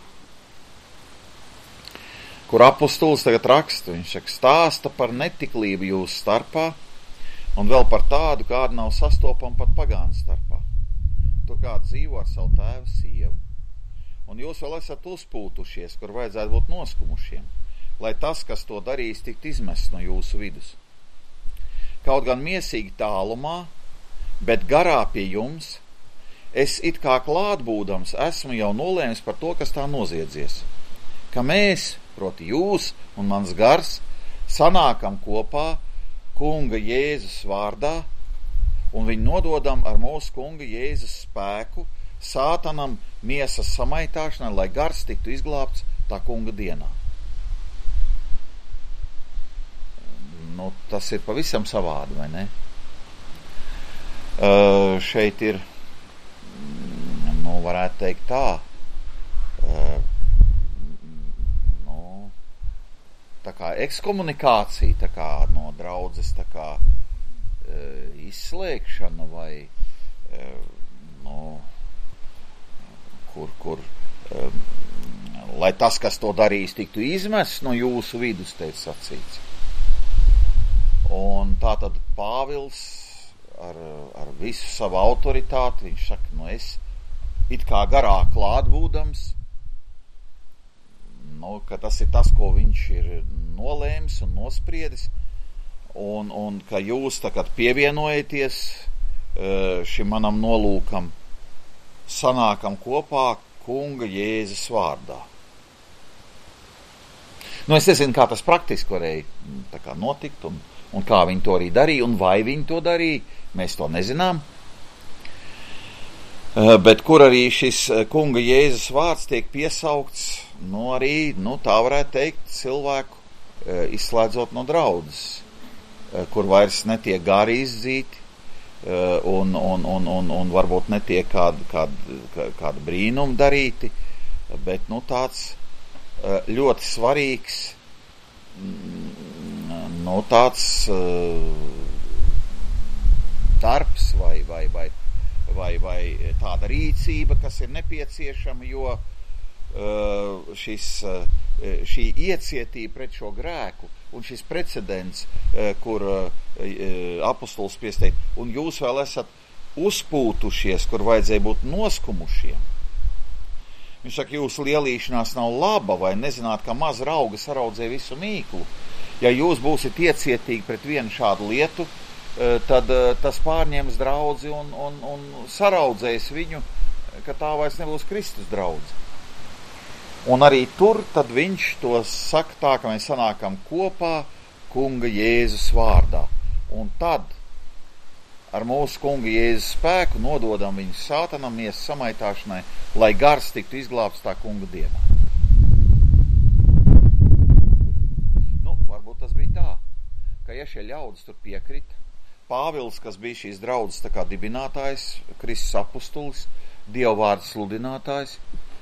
kur apustulis tagad raksta, viņš stāsta par netiklību jūsu starpā un vēl par tādu, kāda nav sastopama pat pagānu starpā. Tur kāds dzīvo ar savu tēvu sievu. Un jūs vēl esat uzpūtušies, kur vajadzētu būt noskumušiem, lai tas, kas to darīs, tikt izmests no jūsu vidus. Kaut gan miesīgi tālumā, bet garā pie jums, es it kā klātbūdams esmu jau nolēmis par to, kas tā noziedzies. Ka mēs, proti jūs un mans gars, sanākam kopā Kunga Jēzus vārdā un viņu nododam ar mūsu Kunga Jēzus spēku Sātanam miesas samaitāšanai, lai gars tiktu izglābts tā Kunga dienā. Nu, tas ir pavisam savādi, vai ne? Šeit ir, varētu teikt tā, tā kā ekskomunikācija, tā kā no draudzes, tā kā izslēgšana vai, kur lai tas, kas to darīs, tiktu izmests no jūsu vidus, teica sacīts. Un tātad Pāvils ar visu savu autoritāti, viņš saka, es it kā garā klātbūdams, ka tas ir tas, ko viņš ir nolēmis un nospriedis, un ka jūs tagad pievienojaties šim manam nolūkam, sanākam kopā Kunga Jēzus vārdā. Es nezinu, kā tas praktiski varēja tā kā notikt, un kā viņi to arī darīja, un vai viņi to darīja, mēs to nezinām. Bet kur arī šis Kunga Jēzus vārds tiek piesaukts, arī, tā varētu teikt, cilvēku izslēdzot no draudzes, kur vairs netiek gari izdzīti, un varbūt netiek kāda brīnuma darīti, bet, tāds ļoti svarīgs, tāds darbs vai tāda rīcība, kas ir nepieciešama, jo šī iecietība pret šo grēku un šis precedents, kur apustulis piesteikt, un jūs vēl esat uzpūtušies, kur vajadzēja būt noskumušiem. Viņš saka, jūsu lielīšanās nav laba, vai nezināt, ka maz rauga saraudzē visu mīklu. Ja jūs būsiet iecietīgi pret vienu šādu lietu, tad tas pārņems draudzi un saraudzēs viņu, ka tā vairs nebūs Kristus draudze. Un arī tur tad viņš to saka tā, ka mēs sanākam kopā Kunga Jēzus vārdā. Un tad ar mūsu Kunga Jēzus spēku nododam viņu Sātanam miesas samaitāšanai, lai gars tiktu izglābts tā Kunga dienā. Varbūt tas bija tā, ka ja šie ļaudis tur piekrita, Pāvils, kas bija šīs draudzes tā kā dibinātājs, Kristus apustulis, dievvvārda sludinātājs,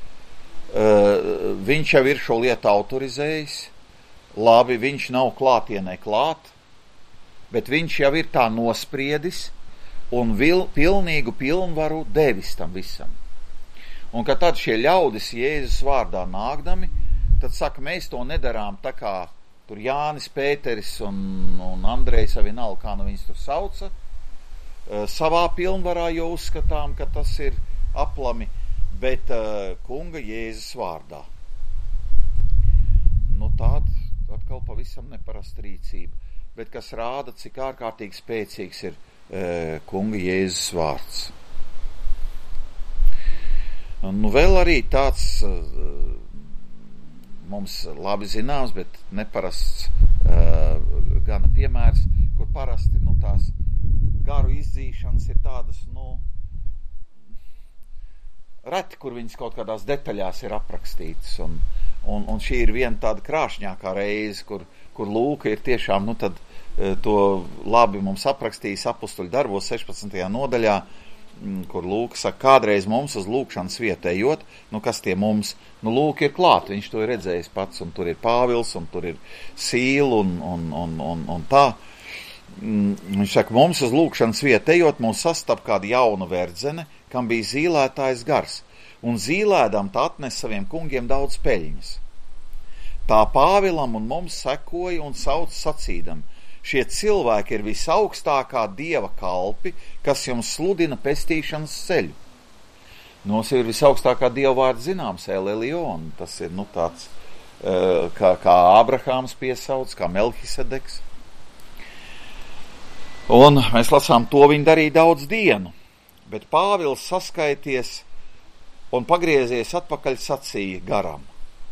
viņš jau ir šo lietu autorizējis, labi, viņš nav klātienē klāt, bet viņš jau ir tā nospriedis un pilnīgu pilnvaru devis tam visam. Un ka tad šie ļaudis Jēzus vārdā nākdami, tad saka, mēs to nedarām tā kā tur Jānis, Pēteris un Andrejs, vienalga, kā viņus tur sauca, savā pilnvarā jau uzskatām, ka tas ir aplami, bet Kunga Jēzus vārdā. Tāda atkal pavisam neparasta rīcība, bet kas rāda, cik ārkārtīgi spēcīgs ir Kunga Jēzus vārds. Vēl arī tāds mums labi zināms, bet neparasts gana piemērs, kur parasti tās garu izdzīšanas ir tādas, reti, kur viņas kaut kādās detaļās ir aprakstītas, un šī ir viena tāda krāšņākā reize, kur lūka ir tiešām, tad to labi mums aprakstījis apustuļu darbos 16. nodaļā, kur Lūka saka, kādreiz mums uz lūkšanas vietu ejot, kas tie mums, Lūka ir klāt, viņš to ir redzējis pats, un tur ir Pāvils, un tur ir Sīla, un tā. Viņš saka, mums uz lūkšanas vietu ejot, mums sastap kāda jauna verdzene, kam bija zīlētājs gars, un zīlēdam tā atnes saviem kungiem daudz peļņas. Tā Pāvilam un mums sekoja un sauc sacīdam, šie cilvēki ir visaugstākā Dieva kalpi, kas jums sludina pestīšanas ceļu. Mums ir visaugstākā Dieva vārds zināms, El Elyon, tas ir tāds, kā Ābrahāms piesauc, kā Melhisedeks. Un mēs lasām, to viņi darīja daudz dienu, bet Pāvils saskaities un pagriezies atpakaļ sacīja garam.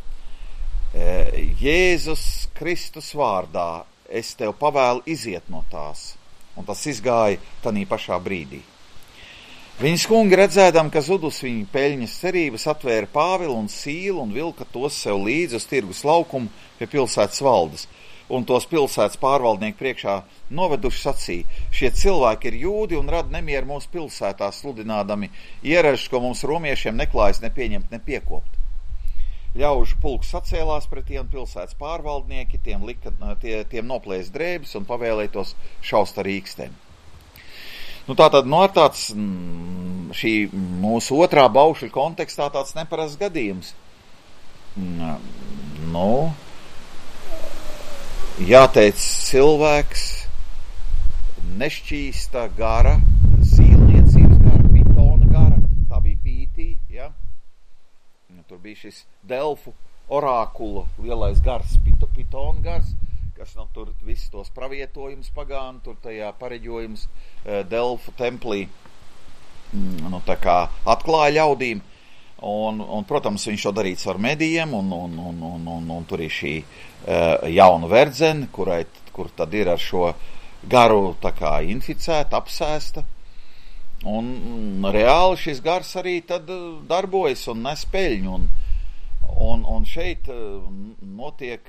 Jēzus Kristus vārdā es tev pavēlu iziet no tās, un tas izgāja tanī pašā brīdī. Viņas kungi redzēdam, ka zudus viņa peļņas cerības, atvēra Pāvilu un Sīlu un vilka tos sev līdzi uz tirgus laukumu pie pilsētas valdes, un tos pilsētas pārvaldnieku priekšā noveduši sacīja, šie cilvēki ir jūdi un rada nemieru mūsu pilsētā sludinādami ieražas, ko mums romiešiem neklājas nepieņemt, nepiekopt. Ļaužu pulks sacēlās pret tiem pilsētas pārvaldnieki, tiem noplēs drēbes un pavēlēja tos šaust ar rīkstēm. Tātad, ar tāds šī mūsu otrā baušļa kontekstā tāds neparasts gadījums. Jāteic, cilvēks nešķīsta gara, zīlniecības gara, pitona gara, tā bija pītī, ja? Tur bija šis Delfu orākula lielais gars, pitona gars, kas tur visus tos pravietojumus pagāna, tur tajā pareģojums Delfu templī, tā kā atklāja ļaudīm, un protams, viņš to darīts ar medijiem, un tur ir šī jauna verdzene, kur tad ir ar šo garu tā kā inficēta, apsēsta, un reāli šis gars arī tad darbojas un nes peļņu, un šeit notiek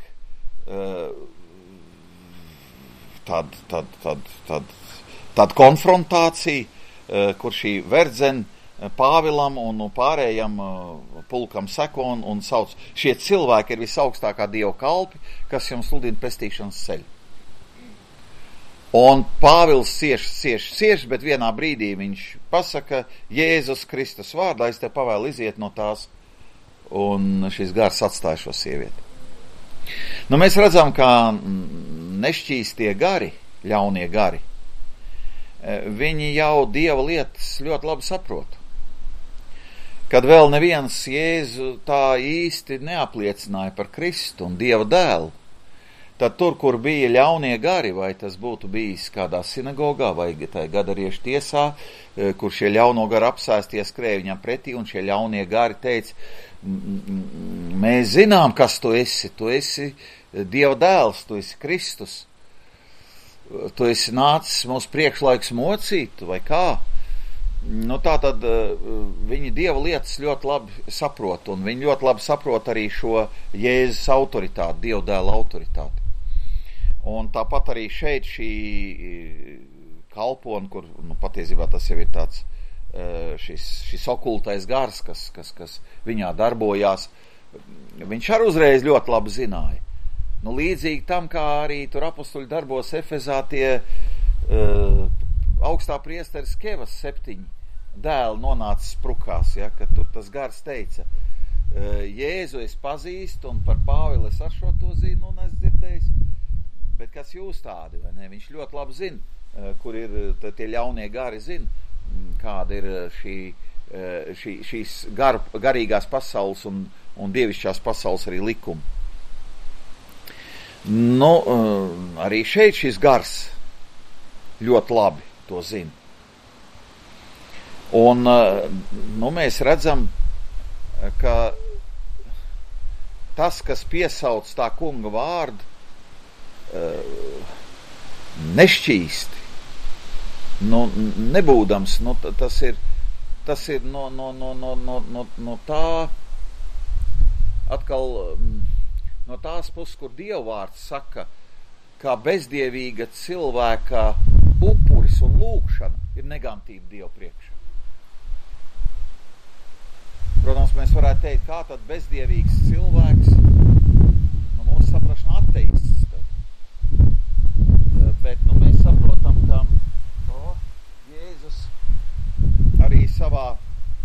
tāda konfrontācija, kur šī verdzene Pāvilam un pārējam pulkam seko un sauc, šie cilvēki ir visaugstākā Dieva kalpi, kas jums sludina pestīšanas ceļu. Un Pāvils cieš, bet vienā brīdī viņš pasaka, Jēzus Kristus vārdā, es te pavēlu iziet no tās, un šis gars atstāja šo sievieti. Mēs redzam, ka nešķīstie gari, ļaunie gari, viņi jau Dieva lietas ļoti labi saprot. Kad vēl neviens Jēzu tā īsti neapliecināja par Kristu un Dieva dēlu, tad tur, kur bija ļaunie gari, vai tas būtu bijis kādā sinagogā vai tā gadariešu tiesā, kur šie ļauno gari apsēsties skrēja viņam pretī, un šie ļaunie gari teica, mēs zinām, kas tu esi Dieva dēls, tu esi Kristus, tu esi nācis mūsu priekšlaiks mocīt, vai kā? Tā tad viņi Dieva lietas ļoti labi saprot, un viņi ļoti labi saprot arī šo Jēzus autoritāti, Dieva dēla autoritāti. Un tāpat arī šeit šī kalpona, kur patiesībā tas jau ir tāds šis okultais gars, kas viņā darbojās, viņš arī uzreiz ļoti labi zināja. Līdzīgi tam, kā arī tur apustuļu darbos Efezā tie augstā priesteris Kevas 7 dēli nonāca sprukās, ja, kad tur tas gars teica, Jēzu es pazīstu un par Pāvilu es ar šo to zinu un es dzirdējis, bet kas jūs tādi, vai ne? Viņš ļoti labi zina, kur ir tie ļaunie gari zina, kāda ir šīs garīgās pasaules un dievišķās pasaules arī likumi. Arī šeit šis gars ļoti labi to zina. Un mēs redzam, ka tas, kas piesauc tā kunga vārdu, nešķīsti, nebūdams, tas ir no tā atkal no tās puses, kur Dieva vārds saka, kā bezdievīga cilvēka upuris un lūkšana ir negantība Dievu priekšā. Protams, mēs varētu teikt, kā tad bezdievīgs cilvēks, mūsu saprašana ateists. Bet mēs saprotam, ka Jēzus arī savā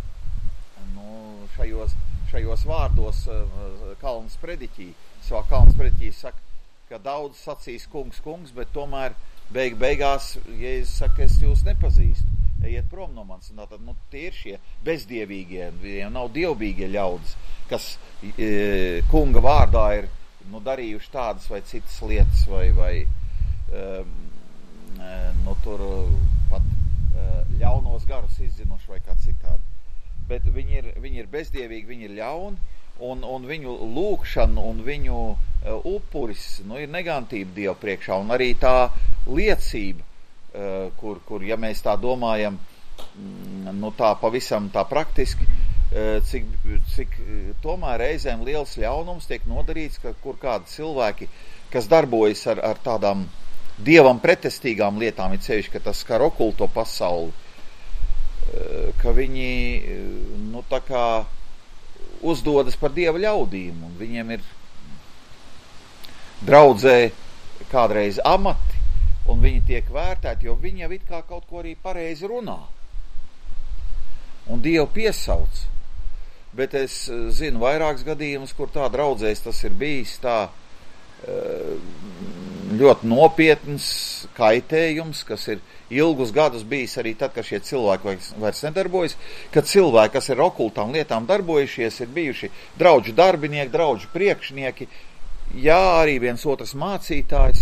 šajos vārdos Kalnas prediķī saka, ka daudz sacīs kungs, bet tomēr beigās Jēzus saka, es jūs nepazīstu. Ejiet prom no manis. Tātad, tie ir šie bezdievīgie, viņiem nav dievbīgie ļaudis, kas kunga vārdā ir darījuši tādas vai citas lietas, vai tur pat ļaunos garus izzinuši vai kā citādi. Bet viņi ir bezdievīgi, viņi ir ļauni, un viņu lūkšana un viņu upuris ir negantība Dievu priekšā, un arī tā liecība, kur ja mēs tā domājam, tā pavisam tā praktiski, cik tomēr reizēm liels ļaunums tiek nodarīts, kur kādi cilvēki, kas darbojas ar tādām Dievam pretestīgām lietām, ir ceļš, ka tas skar okulto pasauli, ka viņi, tā kā uzdodas par Dieva ļaudīm, un viņiem ir draudzē kādreiz amati, un viņi tiek vērtēti, jo viņi jau it kā kaut ko arī pareizi runā. Un Dievu piesauc. Bet es zinu vairākus gadījumus, kur tā draudzēs tas ir bijis tā ļoti nopietns kaitējums, kas ir ilgus gadus bijis arī tad, kad šie cilvēki vairs nedarbojas, kad cilvēki, kas ir okultām lietām darbojušies, ir bijuši draudžu darbinieki, draudžu priekšnieki, jā, arī viens otrs mācītājs.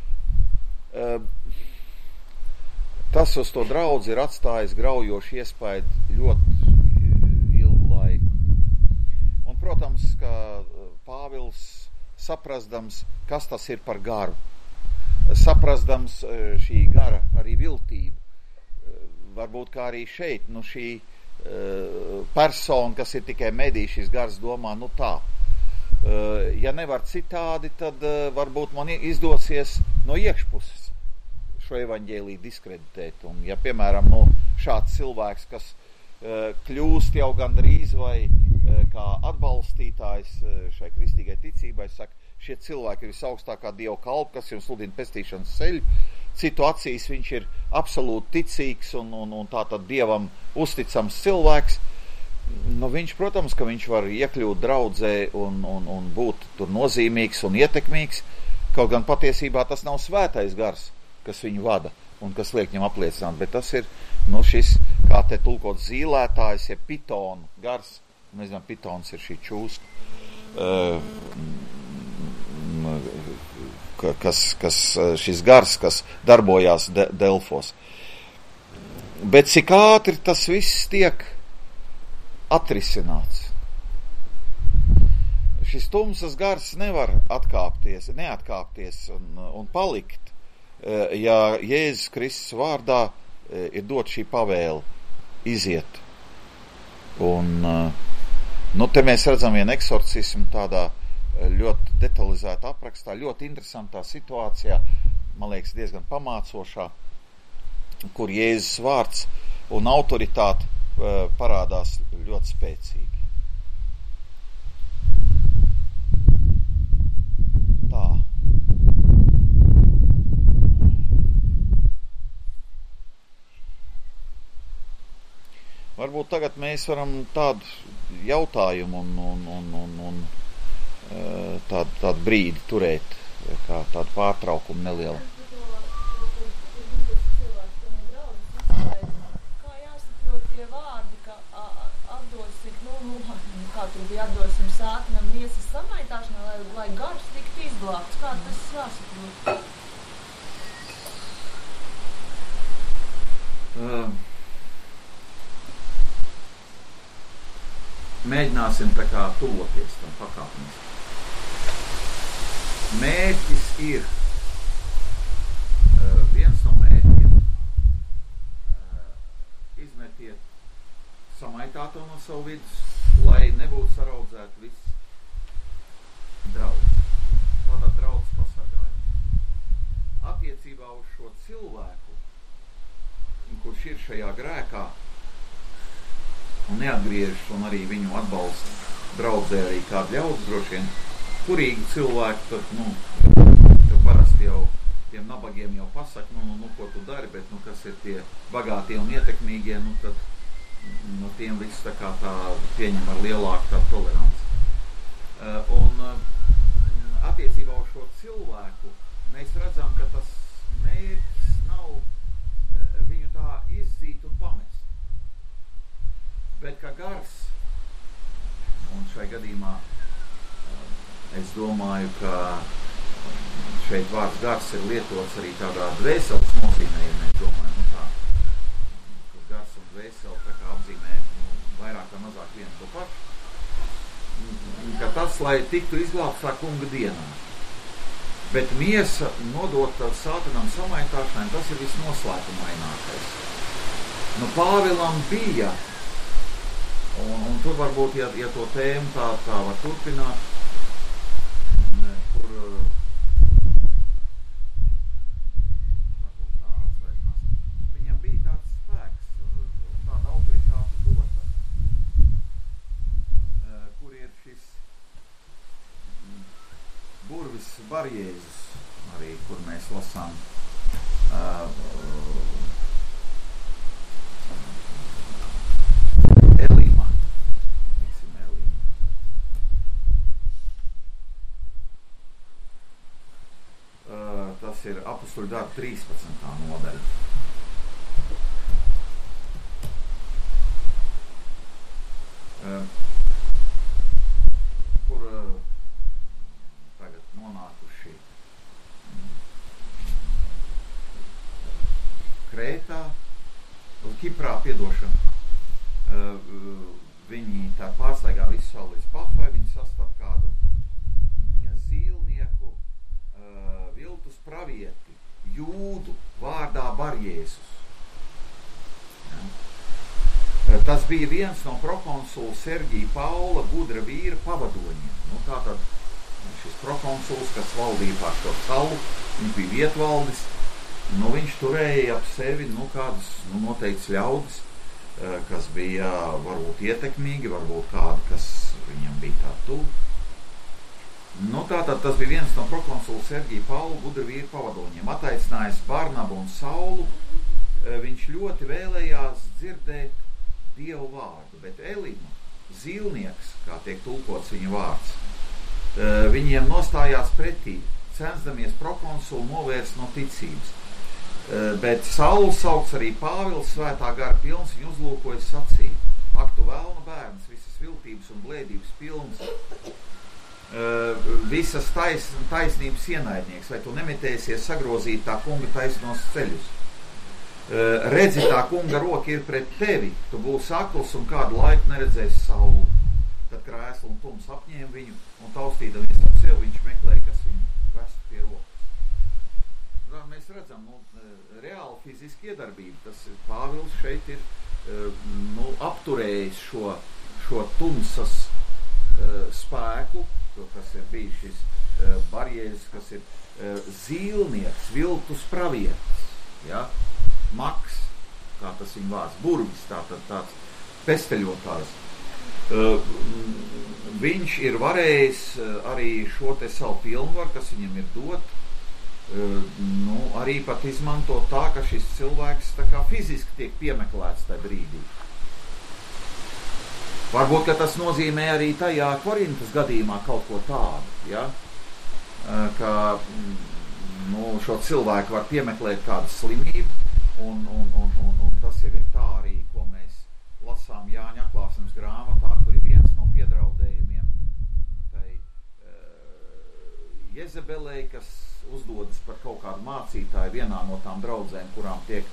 Tas uz to draudzi ir atstājis graujošu iespaidu ļoti ilgu laiku. Un, protams, ka Pāvils saprastams, kas tas ir par garu, saprastams šī gara arī viltība, varbūt kā arī šeit, šī persona, kas ir tikai medī, šis gars domā, tā. Ja nevar citādi, tad varbūt man izdosies no iekšpuses šo evaņģēliju diskreditēt. Un ja, piemēram, šāds cilvēks, kas kļūst jau gandrīz vai kā atbalstītājs šai kristīgai ticībai, saka, šie cilvēki ir visaugstākā Dieva kalpa, kas jums sludina pestīšanas ceļu, citu acīs viņš ir absolūti ticīgs un tātad Dievam uzticams cilvēks. Viņš, protams, ka viņš var iekļūt draudzē un būt tur nozīmīgs un ietekmīgs, kaut gan patiesībā tas nav svētais gars, kas viņu vada un kas liek viņam apliecināt, bet tas ir, šis, kā te tulkot, zīlētājs, ja pitonu gars, mēs zinām, pitons ir šī čūska, kas šis gars, kas darbojās Delfos. Bet cik ātri tas viss tiek atrisināts. Šis tumsas gars nevar neatkāpties un palikt, ja Jēzus Kristus vārdā ir dot šī pavēle iziet. Un, te mēs redzam vienu eksorcismu tādā ļoti detalizētā aprakstā, ļoti interesantā situācijā, man liekas, diezgan pamācošā, kur Jēzus vārds un autoritāte parādās ļoti spēcīgi. Tā. Varbūt tagad mēs varam tādu jautājumu un tādu brīdi turēt, kā tādu pārtraukumu nelielu. Kā tur bija atdosim sātinam miesas samaitāšanā, lai gars tiktu izglābts. Kā tas jāsaprot? Mēģināsim tā kā tuvoties tam pakāpeniski. Mērķis ir, viens no mērķiem, izmetiet samaitāto no savu vidus, lai nebūtu saraudzēt viss draudz. Tātad draudz pasargājums. ir šajā grēkā un neatgriežas, un arī viņu atbalsta draudzē arī kādi ļaudis droši vien, kurīgi cilvēki, tad, jo parasti jau tiem nabagiem jau pasaka, ko tu dari, bet, kas ir tie bagātie un ietekmīgie, tad, tiem viss tā kā tā pieņem ar lielāku tā toleranci. Un attiecībā uz šo cilvēku mēs redzam, ka tas mērķis nav viņu tā izzīt un pamest, bet ka gars, un šai gadījumā es domāju, ka šeit vārds gars ir lietots arī tādā dvēseles nozīmē, ja mēs domājam, tā, ka gars un dvēseli tā kā apzīmē vairāk vai mazāk vienu to pašu, ka tas, lai tiktu izglābts tā kunga dienā. Bet miesa nodota sātanam samaitāšanai, tas ir visnoslēpumainākais. Pāvilam bija, un tur varbūt, ja to tēmu tā var turpināt, kur varbūt tā atslēdinās, viņam bija tāds spēks un tāda autoritāte dota, kur ir šis burvis Barjēzus, arī, kur mēs lasām Elīmā. Tas ir Apostoļu darbu 13. nodaļa. Kur tagad nonākuši Krētā, uz Kiprā, piedošana. Viņi tā pārstaigā visu savu līdz Pafai, viņi sastap kādu zīlnieku, viltus pravieti, jūdu vārdā Barjēzus. Ja. Tas bija viens no prokonsula Sergija Paula gudra vīra pavadoņiem. Tātad šis prokonsuls, kas valdīja pār šo salu, viņš bija vietvaldis, viņš turēja ap sevi kādus noteikts ļaudis, kas bija varbūt ietekmīgi, varbūt kādi, kas viņam bija tā tuvu. Tātad tas bija viens no prokonsula Sergija Paula gudra vīra pavadoņiem. Attaicinājis Barnabu un Saulu, viņš ļoti vēlējās dzirdēt Dievu vārdu, bet Elima, zīlnieks, kā tiek tulkots viņa vārds, viņiem nostājās pretī, censdamies prokonsulu novērst no ticības. Bet Sauls, saukts arī Pāvils, svētā gara pilns, viņu uzlūkojas sacīja: Ak, tu vēlna bērns, visas viltības un blēdības pilns, visas taisnības ienaidnieks, vai tu nemetēsies sagrozīt tā kunga taisnos ceļus? Redzi, tā kunga roka ir pret tevi, tu būsi akls un kādu laiku neredzēsi sauli. Tad krēsli un tums apņēma viņu, un taustīdamies ap sevi, viņš meklēja, kas viņu vestu pie rokas. Mēs redzam, reāli fiziski iedarbība. Tas Pāvils šeit ir apturējis šo tumsas spēku, kas ir bijis šis Barjēzus, kas ir zīlnieks, viltus pravietis, ja? Maks, kā tas viņa vārds, burvis, tāds pesteļotājs. Viņš ir varējis arī šo te savu pilnvaru, kas viņam ir dot, arī pat izmantot tā, ka šis cilvēks tā kā fiziski tiek piemeklēts tajā brīdī. Varbūt, ka tas nozīmē arī tajā Korintas gadījumā kaut ko tādu, ja? Ka šo cilvēku var piemeklēt kādu slimību, un tas jau ir tā arī, ko mēs lasām Jāņa atklāsmes grāmatā, kur ir viens no piedraudējumiem tai Jezebelei, kas uzdodas par kaut kādu mācītāju vienā no tām draudzēm, kurām tiek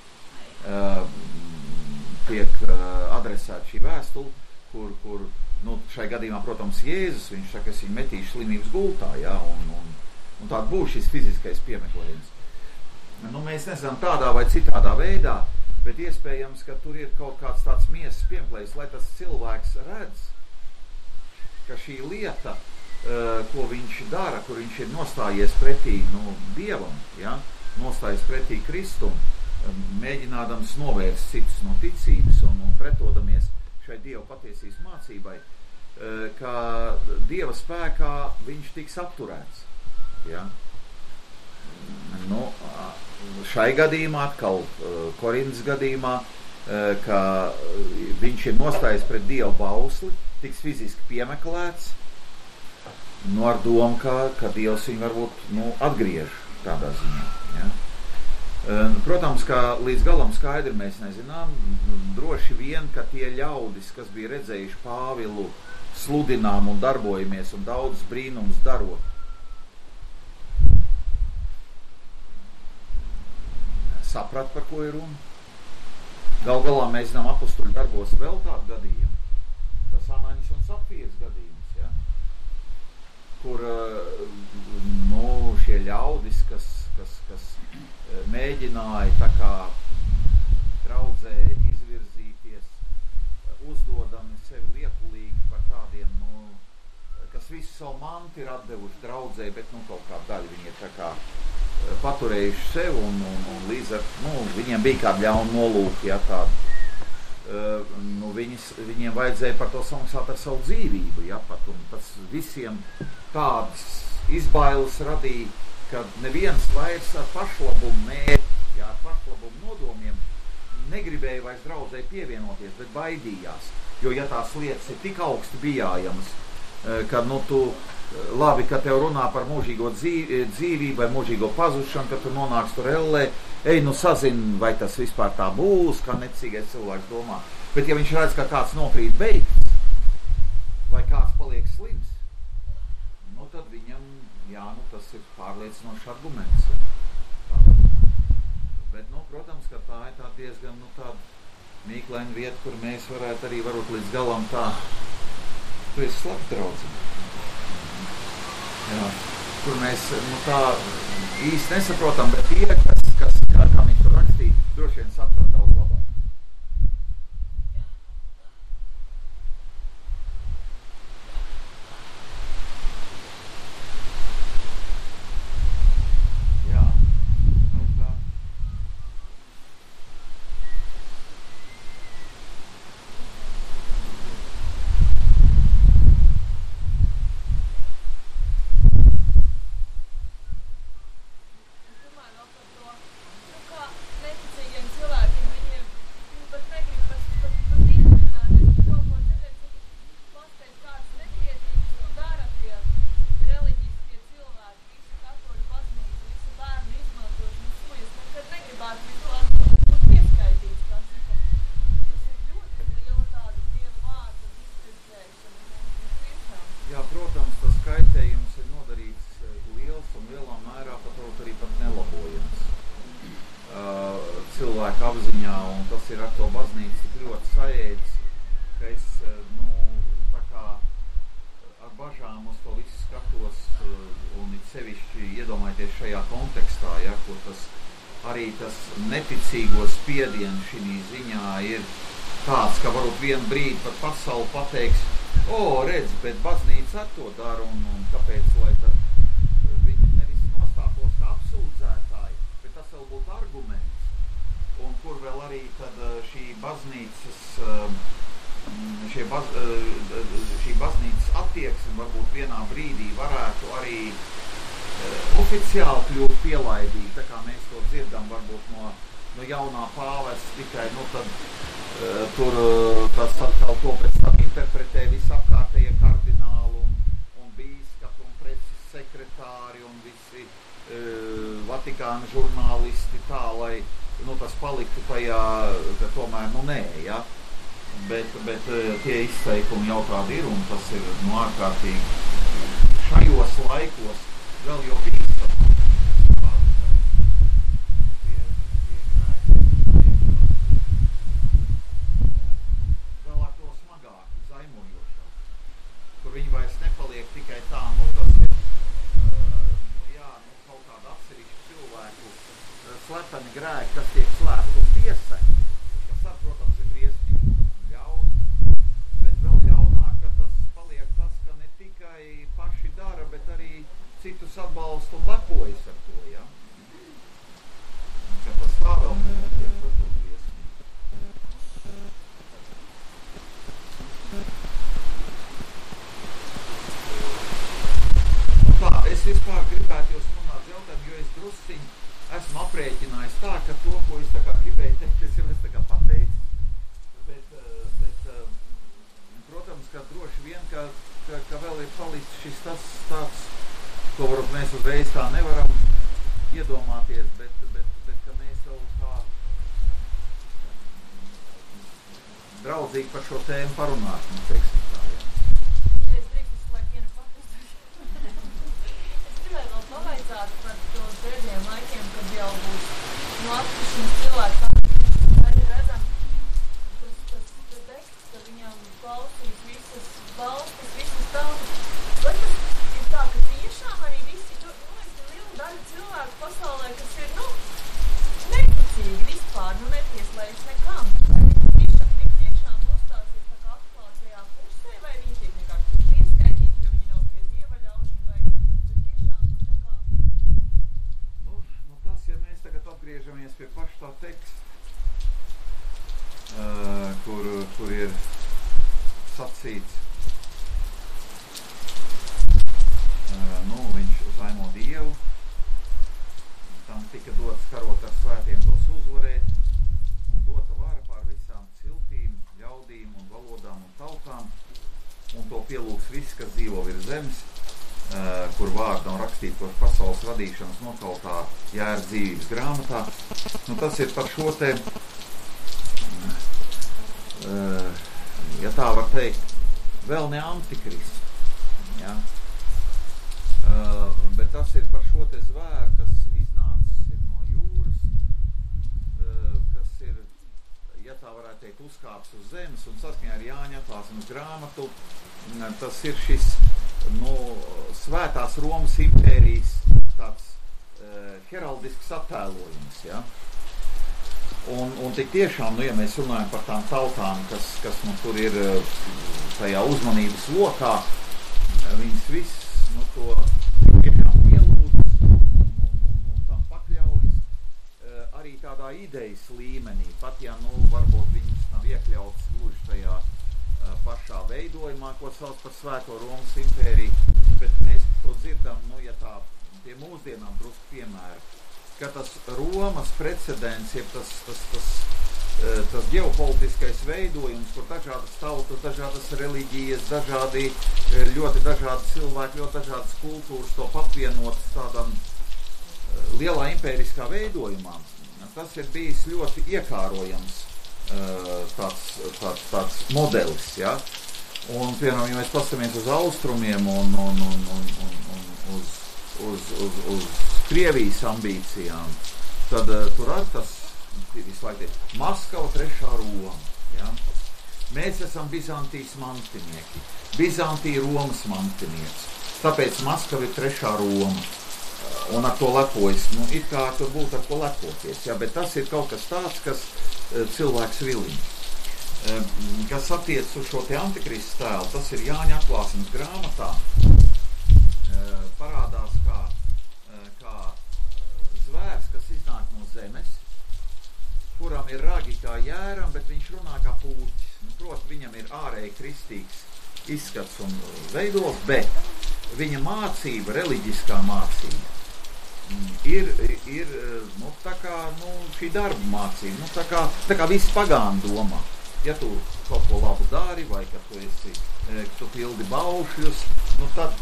adresēta šī vēstule, kur šai gadījumā, protams, Jēzus, viņš saka, es viņu metīšu slimības gultā, ja, un tād būs šis fiziskais piemeklējums. Mēs nezinām tādā vai citādā veidā, bet iespējams, ka tur ir kaut kāds tāds miesas piemeklējums, lai tas cilvēks redz, ka šī lieta, ko viņš dara, kur viņš ir nostājies pretī Dievam, ja, nostājies pretī Kristum, mēģinādams novērst citus no ticības un pretodamies šai Dieva patiesības mācībai, ka Dieva spēkā viņš tiks apturēts. Ja? Nu, šai gadījumā, atkal Korintas gadījumā, ka viņš ir nostājies pret Dieva bausli, tiks fiziski piemeklēts, ar domu, ka Dievs viņu varbūt atgriež tādā ziņā. Ja? Protams, ka līdz galam skaidri mēs nezinām, droši vien, ka tie ļaudis, kas bija redzējuši Pāvilu sludinām un darbojamies un daudz brīnums darot, saprat, par ko ir runa. Gal galā mēs zinām apostuļu darbos vēl tādu gadījumu, tas Anaņas un Sapfīras gadījums, ja? Kur šie ļaudis, kas mēģināja tā kā draudzē izvirzīties, uzdodami sevi liepulīgi par tādiem, kas visu savu manti ir atdevuši draudzē, bet kaut kā daļa viņi ir tā kā paturējuši sev un līdz ar, viņiem bija kāda ļauna nolūka, ja tāda. Viņiem vajadzēja par to samaksāt ar savu dzīvību, ja pat, un tas visiem tādas izbailes radīja, ka neviens vairs ar pašlabumu mērķi, ar pašlabumu nodomiem negribēja vairs draudzē pievienoties, bet baidījās. Jo, ja tās lietas ir tik augsti bijājamas, ka, labi, ka tev runā par mūžīgo dzīvību vai mūžīgo pazušanu, ka tu nonāks tur ellē, sazini, vai tas vispār tā būs, kā necīgais cilvēks domā. Bet, ja viņš redz, ka kāds nokrīt beigts, vai kāds paliek slims, tad viņam, tas ir pārliecinošs arguments. Bet, protams, ka tā ir tā diezgan, tāda mīklaina vieta, kur mēs varētu arī varbūt līdz galam tā, tu esi slabs draudzene. Jā, kur mēs, tā īsti nesaprotam, bet tie, kas kā viņš tur rakstīja, droši vien saprat daudz labāk. Apziņā, un tas ir ar to baznīcu tik ļoti saēdis, ka es, tā kā ar bažām uz to visu skatos, un it sevišķi iedomājieties šajā kontekstā, ja, kur tas arī tas neticīgo spiediens šī ziņā ir tāds, ka varbūt vienu brīdi pat pasauli pateiks, redz, bet baznīca ar to dara, un kāpēc, lai tad viņi nevis nostātos kā apsūdzētāji, bet tas vēl būtu arguments. Un kur vēl arī tad šī baznīcas attieksme varbūt vienā brīdī varētu arī oficiāli kļūt pielaidīgi, tā kā mēs to dzirdam varbūt no jaunā pāvesta tikai, tad tur tas atkal to pēc tam interpretē visapkārtējie kardināli un bīskapi un preses sekretāri un visi Vatikāna žurnālisti tā, lai tas paliktu tajā, ka tomēr, nē, ja, bet tie izteikumi jau tādi ir, un tas ir, ārkārtīgi šajos laikos vēl jau bīstam. Vēl ar to smagāk, zaimojošāk, kur viņi vairs nepaliek tikai tā, tas ir, kaut kāda atsevišķa cilvēku slepeni grēki, kas tiek slēpti un piesakti, kas, protams, ir briesmīgi un ļauni, bet vēl ļaunāk, ka tas paliek tas, ka ne tikai paši dara, bet arī citus atbalsta un lepojas ar to, ja? Ka Tas tā vēl netiek varbūt iesmīgi. Tā, es vispār gribētu jūs runāt jautājumu, jo es drusciņu esmu aprēķinājis tā, ka to, ko es tā kā gribēju teikt, es jau tā kā pateicu, bet protams, ka droši vien, ka vēl ir palicis šis tas tāds, ko varbūt mēs uzreiz tā nevaram iedomāties, bet ka mēs vēl kā draudzīgi par šo tēmu parunāsim, teiksim tā, jā. Es drīkst uzslēgt vienu papildus. Es gribēju vēl pavaicāt par to pēdējiem laikiem, kad jau būs atpušanas cilvēki, arī redzam tas teksts, ka viņam klausīs visas valstis, visas tautas. Vai tas ir tā, ka tiešām arī visi, liela daļa cilvēku pasaulē, kas ir, neticīgi vispār, netieslējas nekam. Vai viņi tiešām nostāsies tā kā atklātajā pusē, vai viņi tiek vienkārši pieskaitīti, jo viņi nav pie Dieva ļaunība, vai tiešām tā kā... Tas, ja mēs tagad atgriežamies pie paša tā teksta, kur ir sacīts, viņš zaimo Dievu, tam tika dots karot ar svētiem tos uzvarēt, un dota vara pār visām ciltīm, ļaudīm un valodām un tautām, un to pielūgs viss, kas dzīvo virs zemes, kur vārdi nav rakstīti par pasaules radīšanas nokautā Jēra dzīvības grāmatā. Tas ir par šo te, ja tā var teikt, vēl ne antikristu, ja? Bet tas ir par šo te zvēru, kas iznācis no jūras, kas ir, ja tā varētu teikt, uzkāps uz zemes, un saskaņā ar Jāņa atklāsmes grāmatu, tas ir šis, Svētās Romas impērijas tāds heraldisks attēlojums, ja? Un tik tiešām, ja mēs runājam par tām tautām, kas tur ir tajā uzmanības lokā, viņas viss, to tiešām pielūdz un tam pakļaujas arī tādā idejas līmenī, pat ja, varbūt viņas nav iekļauts gluži tajā pašā veidojumā, ko sauc par Svēto Romas impēriju, bet mēs to dzirdam, ja tā pie mūsdienām drusku piemēra, ka tas Romas precedents, jeb tas ģeopolitiskais veidojums, kur dažādas tautas, dažādas reliģijas, ļoti dažādi cilvēki, ļoti dažādas kultūras to apvienotas tādam lielā impēriskā veidojumā, tas ir bijis ļoti iekārojams tāds modelis, ja? Un, piemēram, ja mēs paskatāmies uz austrumiem un uz Krievijas ambīcijām, tad tur ar tas visu laiku ir Maskava, trešā Roma, ja? Mēs esam Bizantijas mantinieki, Bizantija Romas mantinieks, tāpēc Maskava ir trešā Roma, un ar to lepojas, it kā tur būtu ar ko lepoties, ja? Bet tas ir kaut kas tāds, kas cilvēks vilina. Kas attiec uz šo te antikristu tēlu, tas ir Jāņa atklāsmes grāmatā, parādās kā zvērs, kas iznāk no zemes, kuram ir ragi kā jēram, bet viņš runā kā pūķis. Proti, viņam ir ārēji kristīgs izskats un veidos, bet viņa mācība, reliģiskā mācība, ir tā kā šī darba mācība, tā kā visi pagāni domā. Ja tu kaut ko labu dari, vai ka tu pildi baušļus, tad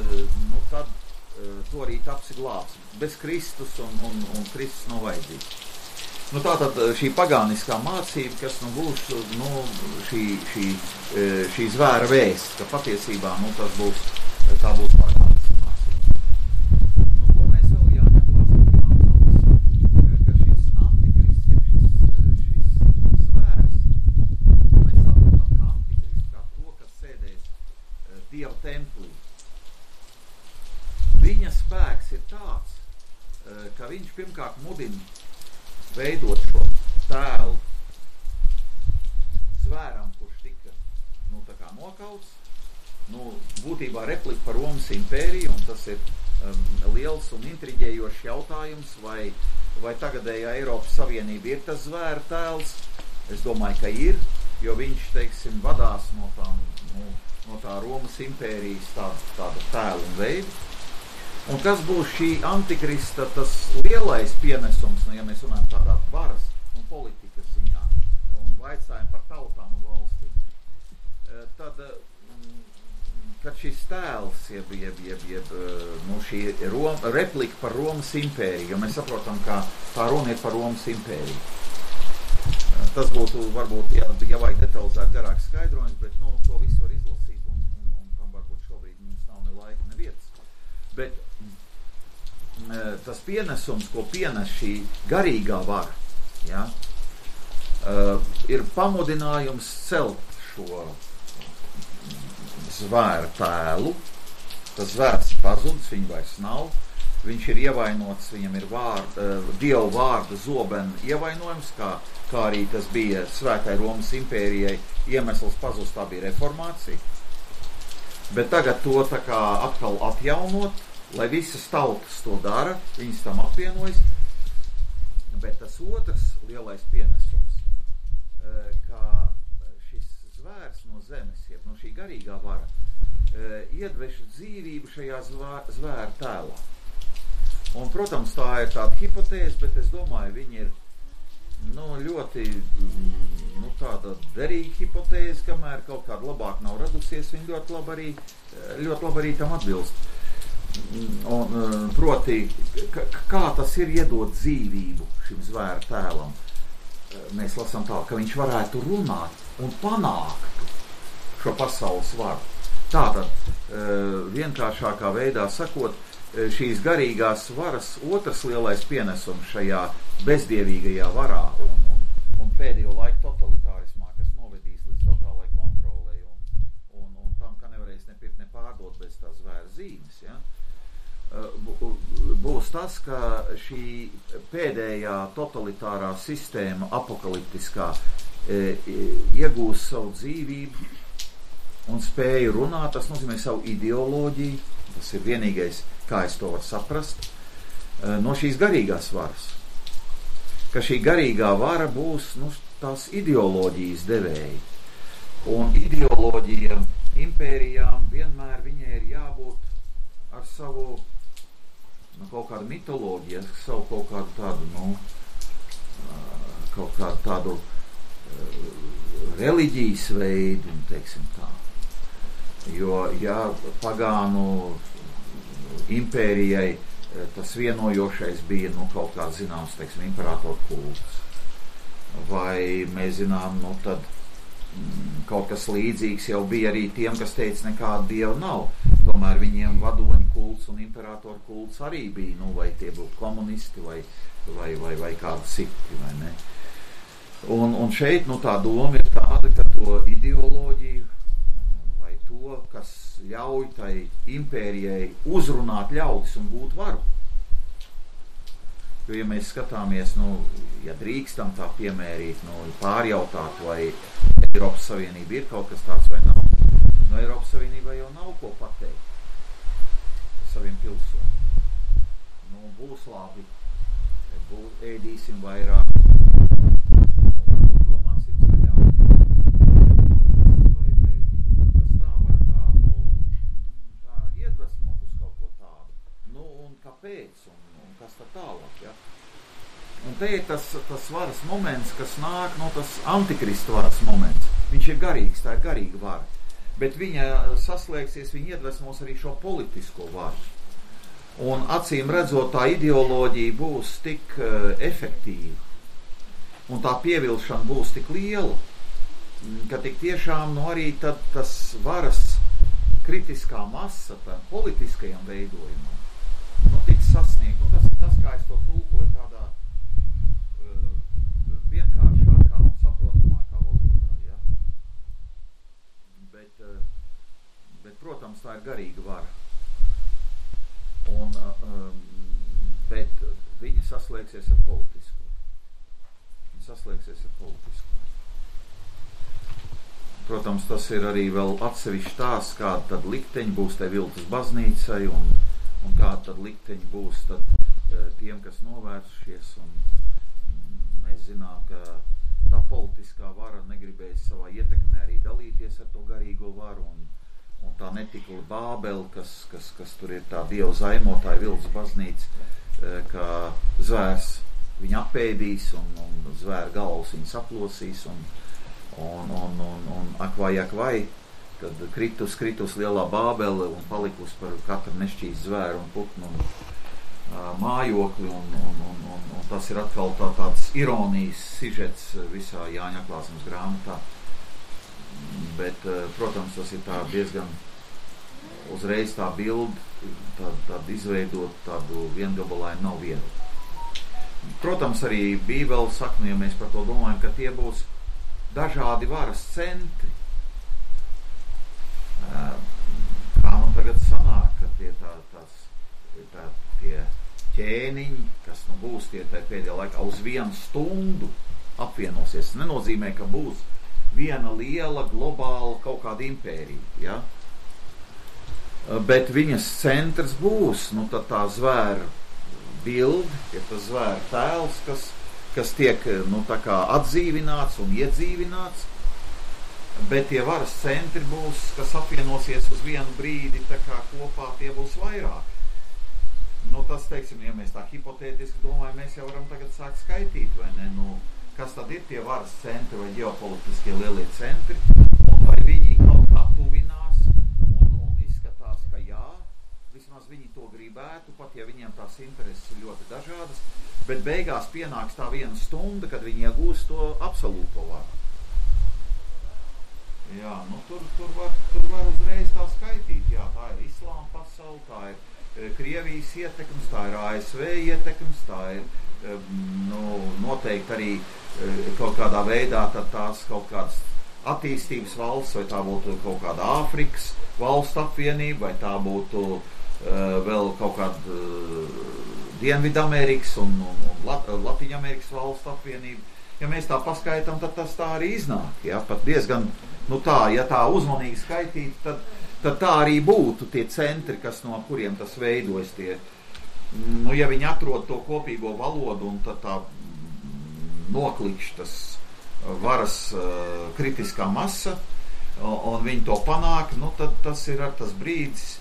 tu arī tapsi glābs. Bez Kristus un Kristus nav vajadzīgs. Tātad šī pagāniskā mācība, kas būs šī zvēra vēsts, ka patiesībā tā būs pagāniskā mācība. Ko mēs vēl jāņemlāsim ka šis antikrists ir šis zvērs, mēs saprotam kā antikrists, kā to, kas sēdēs Dieva templī. Viņa spēks ir tāds, ka viņš pirmkārt mudina veidot šo tēlu zvēram, kurš tika tā kā nokauts, būtībā replika par Romas impēriju, un tas ir liels un intriģējošs jautājums, vai tagadējā Eiropas Savienība ir tas zvēra tēls. Es domāju, ka ir, jo viņš, teiksim, vadās no tā Romas impērijas tāda tēla un veida. Un kas būs šī antikrista tas lielais pienesums, ja mēs runājam tādā varas un politikas ziņā, un vaicājam par tautām un valstīm. Tad, kad šis tēls, šī replika par Romas impēriju, jo mēs saprotam, ka tā runa ir par Romas impēriju. Tas būtu, varbūt, ja vajag detalizēt garāk skaidrojums, bet, to visu var izlasīt, un tam varbūt šobrīd mums nav ne laika, ne vietas. Bet tas pienesums, ko pienes šī garīgā vara, ja, ir pamudinājums celt šo zvēra tēlu. Tas zvērs pazudis, viņu vairs nav. Viņš ir ievainots, viņam ir Dievu vārda zobena ievainojums, kā arī tas bija Svētai Romas impērijai iemesls pazust, tā bija reformācija. Bet tagad to tā kā atkal atjaunot, lai visas tautas to dara, viņas tam apvienojas. Bet tas otrs lielais pienesums, kā šis zvērs no zemes, no šī garīgā vara, iedveš dzīvību šajā zvēra tēlā. Un, protams, tā ir tāda hipotēze, bet es domāju, viņa ir ļoti tāda derīga hipotēze, kamēr kaut kāda labāk nav radusies, viņa ļoti labi arī tam atbilst. Un, proti, kā tas ir iedot dzīvību šim zvēra tēlam, mēs lasām tā, ka viņš varētu runāt un panākt šo pasaules varu. Tātad, vienkāršākā veidā sakot, šīs garīgās varas otrs lielais pienesums šajā bezdievīgajā varā un pēdējo laiku totalitārismā, kas novedīs līdz totālai kontrolei un tam, ka nevarēs nepirkt, ne pārdot bez tās zvēra zīmes, ja? Būs tas, ka šī pēdējā totalitārā sistēma apokaliptiskā iegūs savu dzīvību un spēju runāt, tas nozīmē savu ideoloģiju, tas ir vienīgais, kā es to varu saprast, no šīs garīgās varas. Ka šī garīgā vara būs tās ideoloģijas devēji. Un ideoloģija impērijām vienmēr viņai ir jābūt ar savu kaut kādu mitoloģiju, savu kaut kādu tādu reliģijas veidu, teiksim tā. Jo, ja pagānu impērijai tas vienojošais bija, kaut kā zināms, teiksim, imperatoru kults. Vai mēs zinām, tad kaut kas līdzīgs jau bija arī tiem, kas teica, nekāda dieva nav. Tomēr viņiem vadoņu kults un imperatoru kults arī bija, vai tie būtu komunisti vai kādi citi, vai ne. Un šeit, tā doma ir tāda, ka to ideoloģiju vai to, kas ļauj tai impērijai uzrunāt ļaudis un būt varu. Jo, ja mēs skatāmies, ja drīkstam tā piemērīt, pārjautāt, vai Eiropas Savienība ir kaut kas tāds vai nav, Eiropas Savienībā jau nav ko pateikt saviem pilsoņiem. Būs labi, ēdīsim vairāk, domāsim zaļāk. Tas tā var tā iedvesmot uz kaut ko tādu. Un kāpēc? Un kas tā tālāk, ja? Un te ir tas varas moments, kas nāk, tas antikrista varas moments. Viņš ir garīgs, tā ir garīga vara. Bet viņa saslēgsies, viņa iedvesmos arī šo politisko varu. Un acīm redzot, tā ideoloģija būs tik efektīva, un tā pievilšana būs tik liela, ka tik tiešām arī tad tas varas kritiskā masa tam politiskajam veidojumam tiks sasniegt. Un tas ir tas, kā es to tulkoju tādā vienkāršākā un saprotamākā valodā. Ja? Bet, protams, tā ir garīga vara. Bet viņi saslēgsies ar politisko. Protams, tas ir arī vēl atsevišķi tās, kāda tad likteņi būs tai viltus baznīcai un kāda tad likteņi būs tad tiem, kas novērsušies, un mēs zinām, ka tā politiskā vara negribēs savā ietekmē arī dalīties ar to garīgo varu, un tā netikla Bābele, kas tur ir tā Dieva zaimotāja vilts baznīca, ka zvērs viņu apēdīs, un zvēra galvas viņu saplosīs, un akvai, tad kritus lielā Bābele un palikus par katru nešķīs zvēru un putnu un mājokli, un tas ir atkal tāds ironijas sižets visā Jāņa Atklāsmes grāmatā. Bet, protams, tas ir tā diezgan uzreiz tā bilde, tad izveidot tādu viengabalainu nav viegli. Protams, arī Bībele saka, ja mēs par to domājam, ka tie būs dažādi varas centri. Kā man tagad sanāk, ka tie ķēniņi, kas būs tie pēdējā laikā uz 1 stundu apvienosies. Tas nenozīmē, ka būs viena liela globāla kaut kāda impērija, ja? Bet viņas centrs būs, tad tā zvēra bilde, ir tas zvēra tēls, kas tiek, tā kā atdzīvināts un iedzīvināts, bet tie varas centri būs, kas apvienosies uz vienu brīdi, tā kā kopā tie būs vairāk. Tas, teiksim, ja mēs tā hipotētiski domājam, mēs jau varam tagad sākt skaitīt, vai ne? Kas tad ir tie varas centri vai ģeopolitiskie lielie centri, un vai viņi kaut kā tuvinās un izskatās, ka jā, vismaz viņi to gribētu, pat ja viņiem tās intereses ir ļoti dažādas, bet beigās pienāks tā 1 stunda, kad viņi iegūs to absolūto varu. Jā, tur var uzreiz tā skaitīt, jā, tā ir islāma pasaule, tā ir Krievijas ietekmes, tā ir ASV ietekmes, tā ir noteikti arī kaut kādā veidā tās kaut kādas attīstības valsts, vai tā būtu kaut kāda Āfrikas valstu apvienība, vai tā būtu vēl kaut kāda Dienvidamerikas un Latviņamerikas valstu apvienība. Ja mēs tā paskaitām, tad tas tā arī iznāk, ja, pat diezgan, ja tā uzmanīgi skaitīt, tad tā arī būtu tie centri, no kuriem tas veidojas tie. Ja viņi atrod to kopīgo valodu un tad tā noklikš tas varas kritiskā masa un viņi to panāk, tad tas ir ar tas brīdis,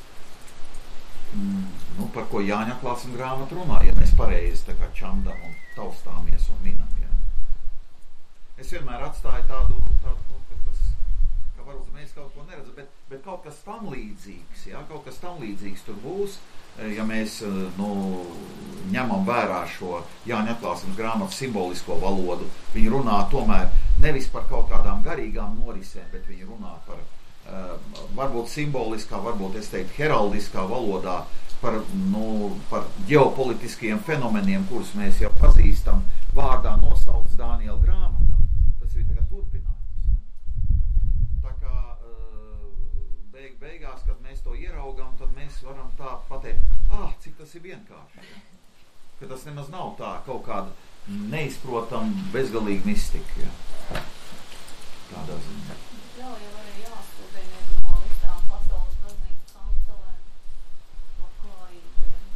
par ko Jāņa Atklāsmes grāmata runā, ja mēs pareizi tā kā čamdam un taustāmies un minam. Jā. Es vienmēr atstāju tādu ka varbūt mēs kaut ko neredzam, bet kaut kas tam līdzīgs, jā, kaut kas tam līdzīgs tur būs, ja mēs ņemam vērā šo Jāņa Atklāsmes grāmatas simbolisko valodu. Viņi runā tomēr nevis par kaut kādām garīgām norisēm, bet viņi runā par varbūt simboliskā, varbūt es teiktu heraldiskā valodā, par ģeopolitiskiem fenomeniem, kurus mēs jau pazīstam, vārdā nosaucts Dāniela grāmatā. Tas ir tagad turpinājums. Tā kā beigās, kad mēs to ieraugam, tad mēs varam tā pateikt, cik tas ir vienkārši. Ja? Ka tas nemaz nav tā kaut kāda neizprotam bezgalīga mistika. Ja? Tādā ziņā. Jau arī jāstudēt no visām pasaules baznīcas kancelēm labklājībiem.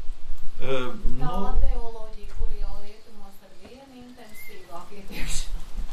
Tā teoloģija, kur jau rietumos ar vienu intensīvāk iepriekšā.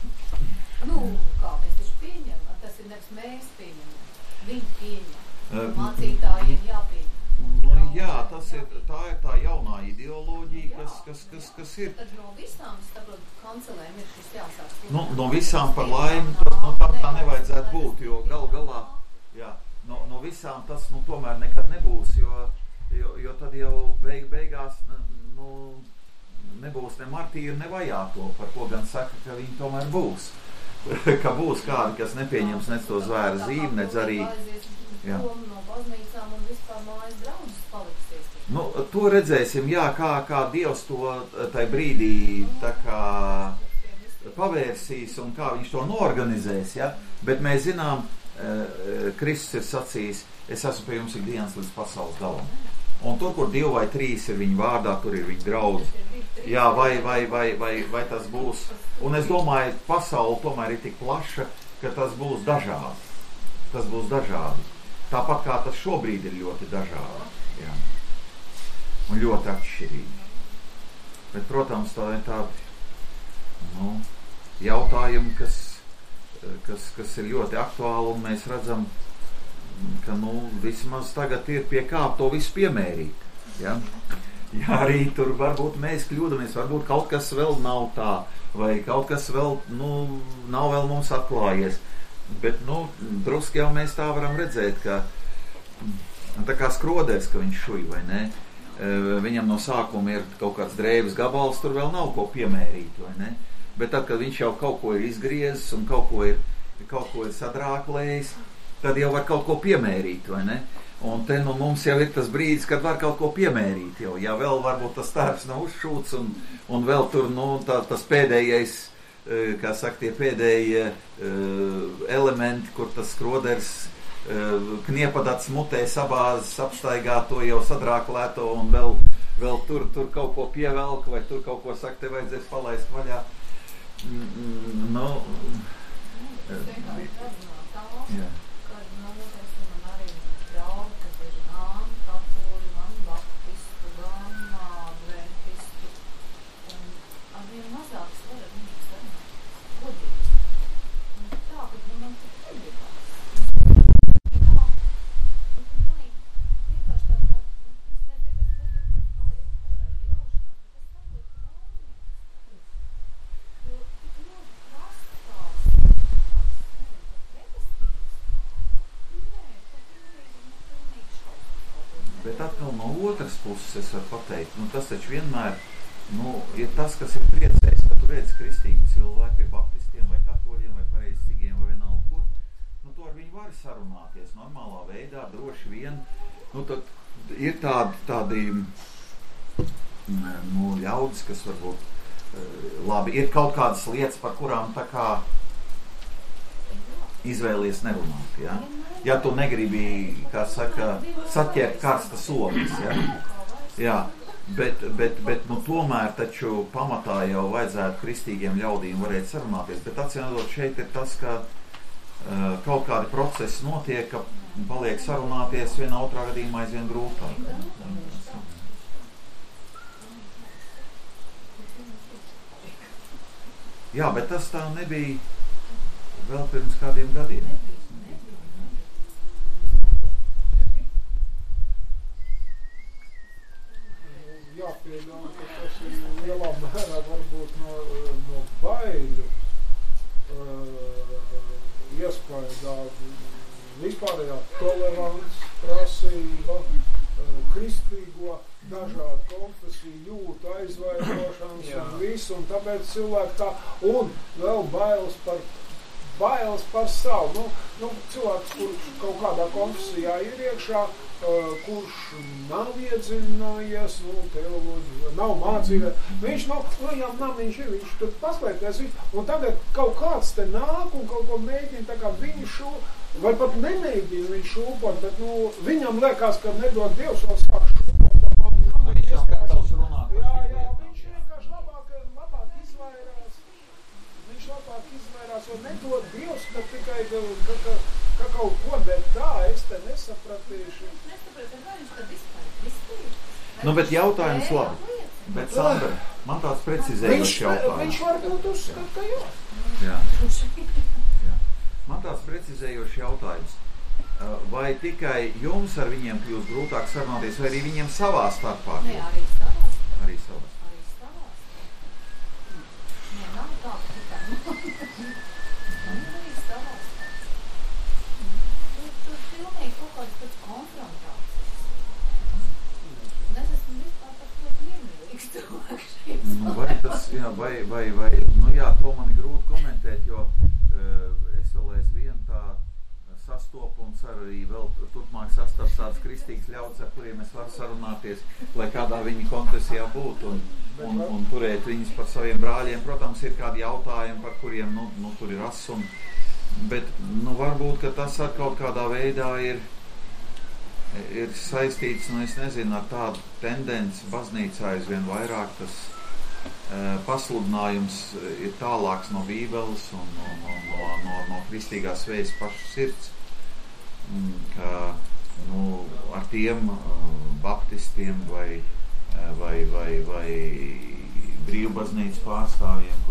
Kā mēs taču pieņemam, tas ir nevis mēs pieņemam, viņi pieņem, mācītāji ir jāpieņem. Jā, tā ir tā jaunā ideoloģija, kas ir. Tad no visām, kancelēm ir šis jāsāks. No visām par laimi, tā nevajadzētu būt, jo galā, jā, no visām tas, tomēr nekad nebūs, jo tad jau beigās, nebūs ne martīri, ne vajāto, par ko gan saka, ka viņi tomēr būs. Ka būs kādi, kas nepieņems nec to zvēra zīmi, nec arī... Jā. No baznīcām un vispār mājas draudzes paliksies. To redzēsim, jā, kā Dievs to tai brīdī tā kā pavērsīs un kā viņš to norganizēs, ja? Bet mēs zinām, Kristus ir sacījis, es esmu pie jums ikdienas līdz pasaules galam. Un tur, kur 2 vai 3 ir viņa vārdā, tur ir viņa draudz. Jā, vai tas būs. Un es domāju, pasaule tomēr ir tik plaša, ka tas būs dažādi. Tas būs dažādi. Tāpat kā tas šobrīd ir ļoti dažādi. Jā. un ļoti atšķirīgi. Bet, protams, tā ir tādi jautājumi, kas ir ļoti aktuāli, un mēs redzam, ka vismaz tagad ir pie kā to visu piemērīt. Ja? Ja arī tur varbūt mēs kļūdamies, varbūt kaut kas vēl nav tā, vai kaut kas vēl nav vēl mums atklājies. Bet druski jau mēs tā varam redzēt, ka tā kā skroders, ka viņš šuj, vai ne? Viņam no sākuma ir kaut kāds drēbes gabals, tur vēl nav ko piemērīt, vai ne? Bet tad, kad viņš jau kaut ko ir izgriezis un kaut ko ir sadrāklējis, tad jau var kaut ko piemērīt, vai ne? Un te mums jau ir tas brīdis, kad var kaut ko piemērīt jau. Ja vēl varbūt tas stērps nav uzšūts un vēl tur, tas pēdējais, kā saka, tie pēdējie elementi, kur tas skroders kniepadats mutē sabāzes, apstaigā to jau sadrāklēto un vēl tur kaut ko pievelk, vai tur kaut ko saka, te vajadzēs palaist vaļā. Jā. Bet atkal no otras puses es varu pateikt, tas taču vienmēr ir tas, kas ir priecējis, ka tu redzi kristīgi cilvēki pie baptistiem vai katoļiem vai pareizcīgiem vai vienalga kur, tu ar viņu vari sarunāties normālā veidā, droši vien, tad ir tādi ļaudis, kas varbūt labi, ir kaut kādas lietas, par kurām tā kā izvēlies nerunāt, ja? Ja tu negribi, kā saka, saķert karstas ogas, ja? Jā, bet tomēr taču pamatā jau vajadzētu kristīgiem ļaudīm varēt sarunāties, bet atcīmredzot šeit ir tas, ka kaut kādi procesi notiek, ka paliek sarunāties vienā otrā gadījumā aizvien grūtāk. Jā, bet tas tā nebija vēl pirms kādiem gadiem. Jāpieļauj, ka tas ir lielā mērā varbūt no baiļu iespējā vispārējā tolerants, prasība, kristīgo, dažādu konfesiju jūtu, aizvairošanas un visu, un tāpēc cilvēki tā, un vēl bailes par savu. Cilvēks, kurš kaut kādā konfesijā ir iekšā, kurš nav iedziļinājies, teoloģija, nav mācījies, viņš tur paslēpties, un tagad kaut kāds te nāk un kaut ko mēģina, tā kā viņu vai pat nemēģina viņš šūpot, bet viņam liekas, ka nedod Dievs vēl sāk šūpot. Viņš jau gatavs runāt. Jā, viņš vienkārši labāk izvairās. Viņš labāk izvairās, un nedod Dievs, ka tikai ka kaut ko, bet tā es te nesapratīšu. Bet jautājums labi. Bet, Sandra, man tāds precizējošs jautājums. Viņš varbūt uzskat, ka jā. Jā. Man tāds precizējošs jautājums. Vai tikai jums ar viņiem kļūst grūtāk sarunāties, vai arī viņiem savā starpā? Nē, arī savā starpā. Arī savā. Nē, nav tā, ka tikai arī savā starpā. Tur pilnīgi kaut kāds pēc konfrontācijas. Un es esmu vispār par to piemīlīgs cilvēks šeit. Vai tas, jā, vai, to man ir grūti komentēt, jo es vēl aizvien tā sastopu un ceru arī vēl turpmāk sastaps tādas kristīgas ļaudis, ar kuriem es varu sarunāties, lai kādā viņa konfesijā būtu un turēt viņus par saviem brāļiem. Protams, ir kādi jautājumi, par kuriem tur ir asumi, bet varbūt, ka tas ar kaut kādā veidā ir saistīts, es nezinu, ar tādu tendenci baznīcā aizvien vairāk tas pasludinājums ir tālāks no Bībeles un no kristīgās vējas pašas sirds, ka ar tiem baptistiem vai vai brīvbaznīcas pārstāvjiem,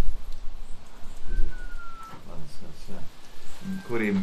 kuriem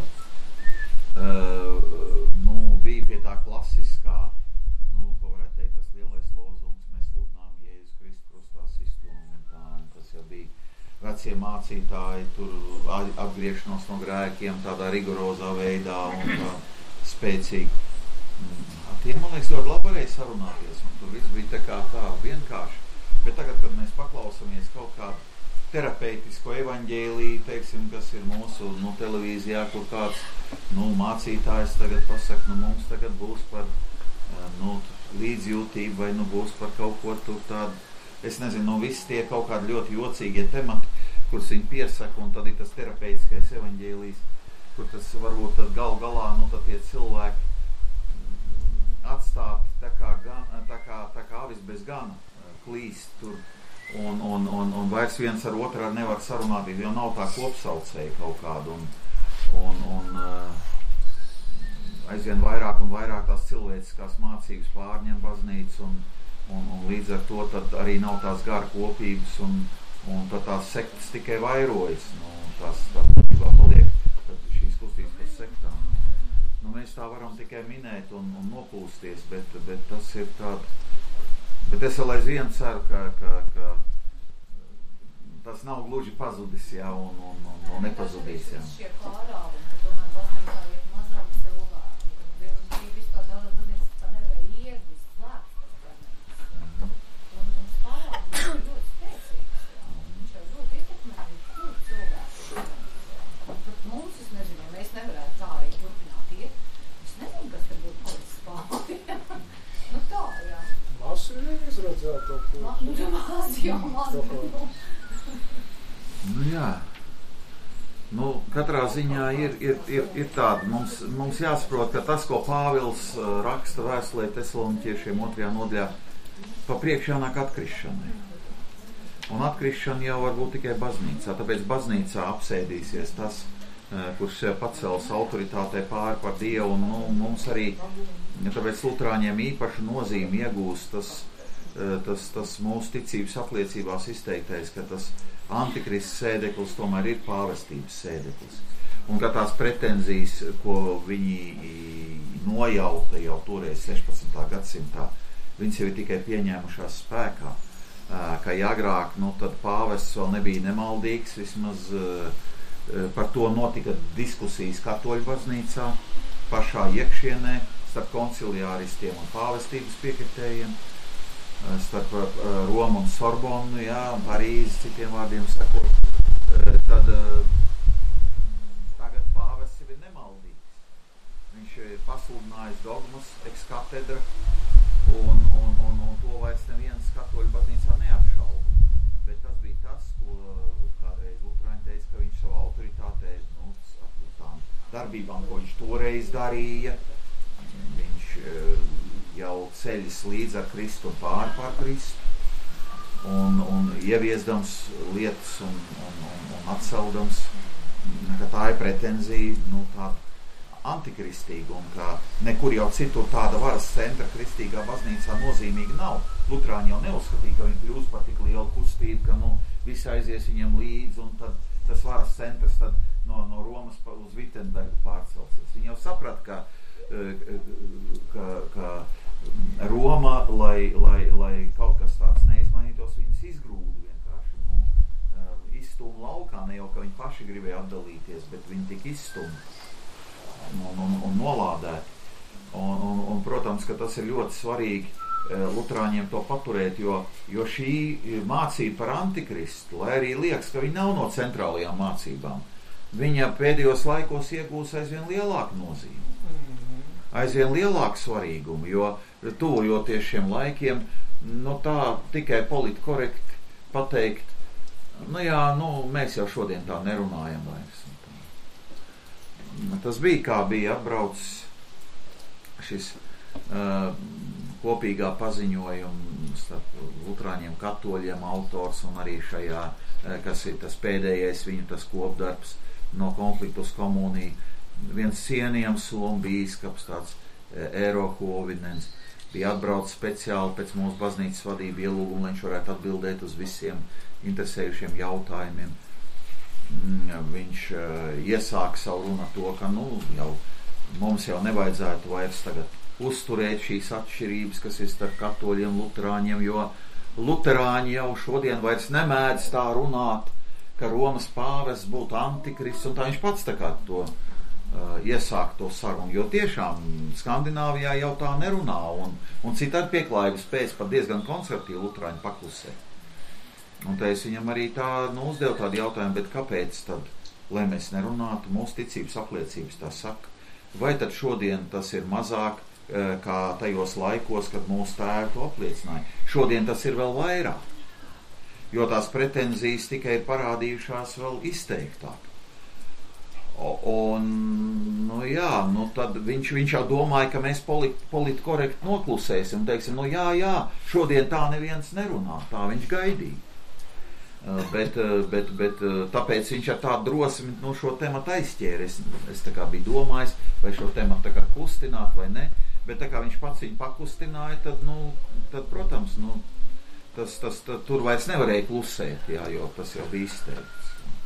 bija pie tā klasiskā, ko varētu teikt, tas lielais lozungs, mēs sludinām Jēzus Kristu krustā sistumu un tā, un tas jau bija vecie mācītāji, tur atgriešanos no grēkiem tādā rigorozā veidā un tā spēcīgi. Tiem, man liekas, ļoti labi varēja sarunāties, un tur viss bija tā vienkārši. Bet tagad, kad mēs paklausamies kaut kādu terapeitisko evaņģēliju, teiksim, kas ir mūsu televīzijā, kur kāds mācītājs tagad pasaka, mums tagad būs par līdzjūtību vai būs par kaut ko tur tādu, es nezinu, visi tie kaut kādi ļoti jocīgie temati, kurus viņi piesaka, un tad ir tas terapeitiskais evaņģēlijs, kur tas varbūt tad galā, tad tie cilvēki atstāti tā kā avis bez gana klīst tur, un vairs viens ar otru nevar sarunāties, jo nav tā kopsaucēja kaut kādu, un aizvien vairāk un vairāk tās cilvēciskās mācības pārņem baznīcu, un līdz ar to tad arī nav tās gara kopības, un tad tās sektas tikai vairojas, tās paliek šīs kustības par sektām. Mēs tā varam tikai minēt un nopūsties, bet tas ir tāda. Bet es vēl aizvien ceru, ka tas nav gluži pazudis, un nepazudīs. Šie pārādi, ka tomēr baznīcā iet mazāk cilvēku, kad vienas brīvis tā daudz baznīcas tā nevarēja iegust, slēpt tas baznīcas. Un pārādi ir ļoti spēcīgs, viņš jau ļoti ietekmēja tur cilvēku. Tad mums, es nezinu, mēs nevarētu tā arī turpināt iet. Es nezinu, kas te būtu palicis pāri. Tā, jā. Masi ir izredzēta to kursu. Jā. Katrā ziņā ir tāda. Mums jāsaprot, ka tas, ko Pāvils raksta vēstulē Tesaloniķiešiem 2. nodaļā, pa priekš jānāk atkrišanai. Un atkrišana jau var būt tikai baznīcā, tāpēc baznīcā apsēdīsies tas, kurš pacels autoritātei pāri par Dievu, un mums arī, tāpēc lutrāņiem īpašu nozīmi iegūst tas mūsu ticības apliecībās izteiktais, ka tas antikrists sēdeklis tomēr ir pāvestības sēdeklis. Un ka tās pretenzijas, ko viņi nojauta jau toreiz 16. gadsimtā, viņas jau ir tikai pieņēmušās spēkā, ka agrāk, tad pāvests vēl nebija nemaldīgs, vismaz par to notika diskusijas katoļu baznīcā, pašā iekšienē, starp konciliāristiem un pāvestības piekritējiem, starp Romu un Sorbonu, Parīzi, citiem vārdiem sakot, tad tagad pāvests ir nemaldīgs. Viņš ir pasludinājis dogmas ex katedra, un to vairs neviens katoļu baznīcā neapšauba. Bet tas bija tas, ko kādreiz lutrāņi teica, ka viņš savu autoritātē, ar tām darbībām, ko viņš toreiz darīja, viņš jau ceļas līdz ar Kristu un pāri par Kristu, un ieviesdams lietas un atceldams, ka tā ir pretenzija, tāda antikristīga, un ka nekur jau citur tāda varas centra kristīgā baznīcā nozīmīga nav. Lutrāņi jau neuzskatīja, ka viņi kļūst par tik lielu kustību, ka visi aizies viņiem līdzi, un tad tas varas centrs tad no Romas uz Vitenbergu pārcelsies. Viņi jau saprat, ka Roma, lai kaut kas tāds neizmainītos, viņus izgrūda vienkārši. Izstūma laukā, ne jau, ka viņi paši gribēja atdalīties, bet viņi tika izstūmti un nolādēti. Un, protams, ka tas ir ļoti svarīgi lutrāņiem to paturēt, jo šī mācība par antikristu, lai arī liekas, ka viņi nav no centrālajām mācībām, viņa pēdējos laikos iegūs aizvien lielāku nozīmi, aizvien lielāku svarīgumu, jo tuvojoties šiem laikiem, tā tikai politkorekti pateikt, mēs jau šodien tā nerunājam vairs. Tas bija, kā bija atbraucis šis kopīgā paziņojuma starp lutrāņiem, katoļiem autors un arī šajā, kas ir tas pēdējais viņu tas kopdarbs no konfliktu uz komuniju. Viens cienījams somu bīskaps, tāds Eero Hovinens, bija atbraucis speciāli pēc mūsu baznīcas vadību ielūgumu, lai viņš varētu atbildēt uz visiem interesējušiem jautājumiem. Viņš iesāka savu runu ar to, ka mums jau nevajadzētu vairs tagad uzturēt šīs atšķirības, kas ir starp katoļiem, luterāņiem, jo luterāņi jau šodien vairs nemēdz tā runāt, ka Romas pāvests būtu antikrists, un tā viņš pats tā kā to iesāk to sarunu, jo tiešām Skandināvijā jau tā nerunā, un citādi pieklājības pēc pat diezgan konservatīvi luterāņi paklusē. Un tā es viņam arī tā, uzdevu tādu jautājumu, bet kāpēc tad, lai mēs nerunātu, mūsu ticības apliecības tā saka, vai tad šodien tas ir mazāk, kā tajos laikos, kad mūsu tēvi to apliecināja. Šodien tas ir vēl vairāk, jo tās pretenzijas tikai ir parādījušās vēl izteiktāk. Tad viņš jau domāja, ka mēs politkorekti noklusēsim un teiksim, šodien tā neviens nerunā, tā viņš gaidīja. Bet tāpēc viņš ar tādu drosmi šo tematu aizķēra. Es tā kā biju domājis, vai šo tematu tā kā kustināt vai ne, bet tā kā viņš pats viņu pakustināja, tad protams, tur vairs nevarēja klusēt, jo tas jau bija izteikts.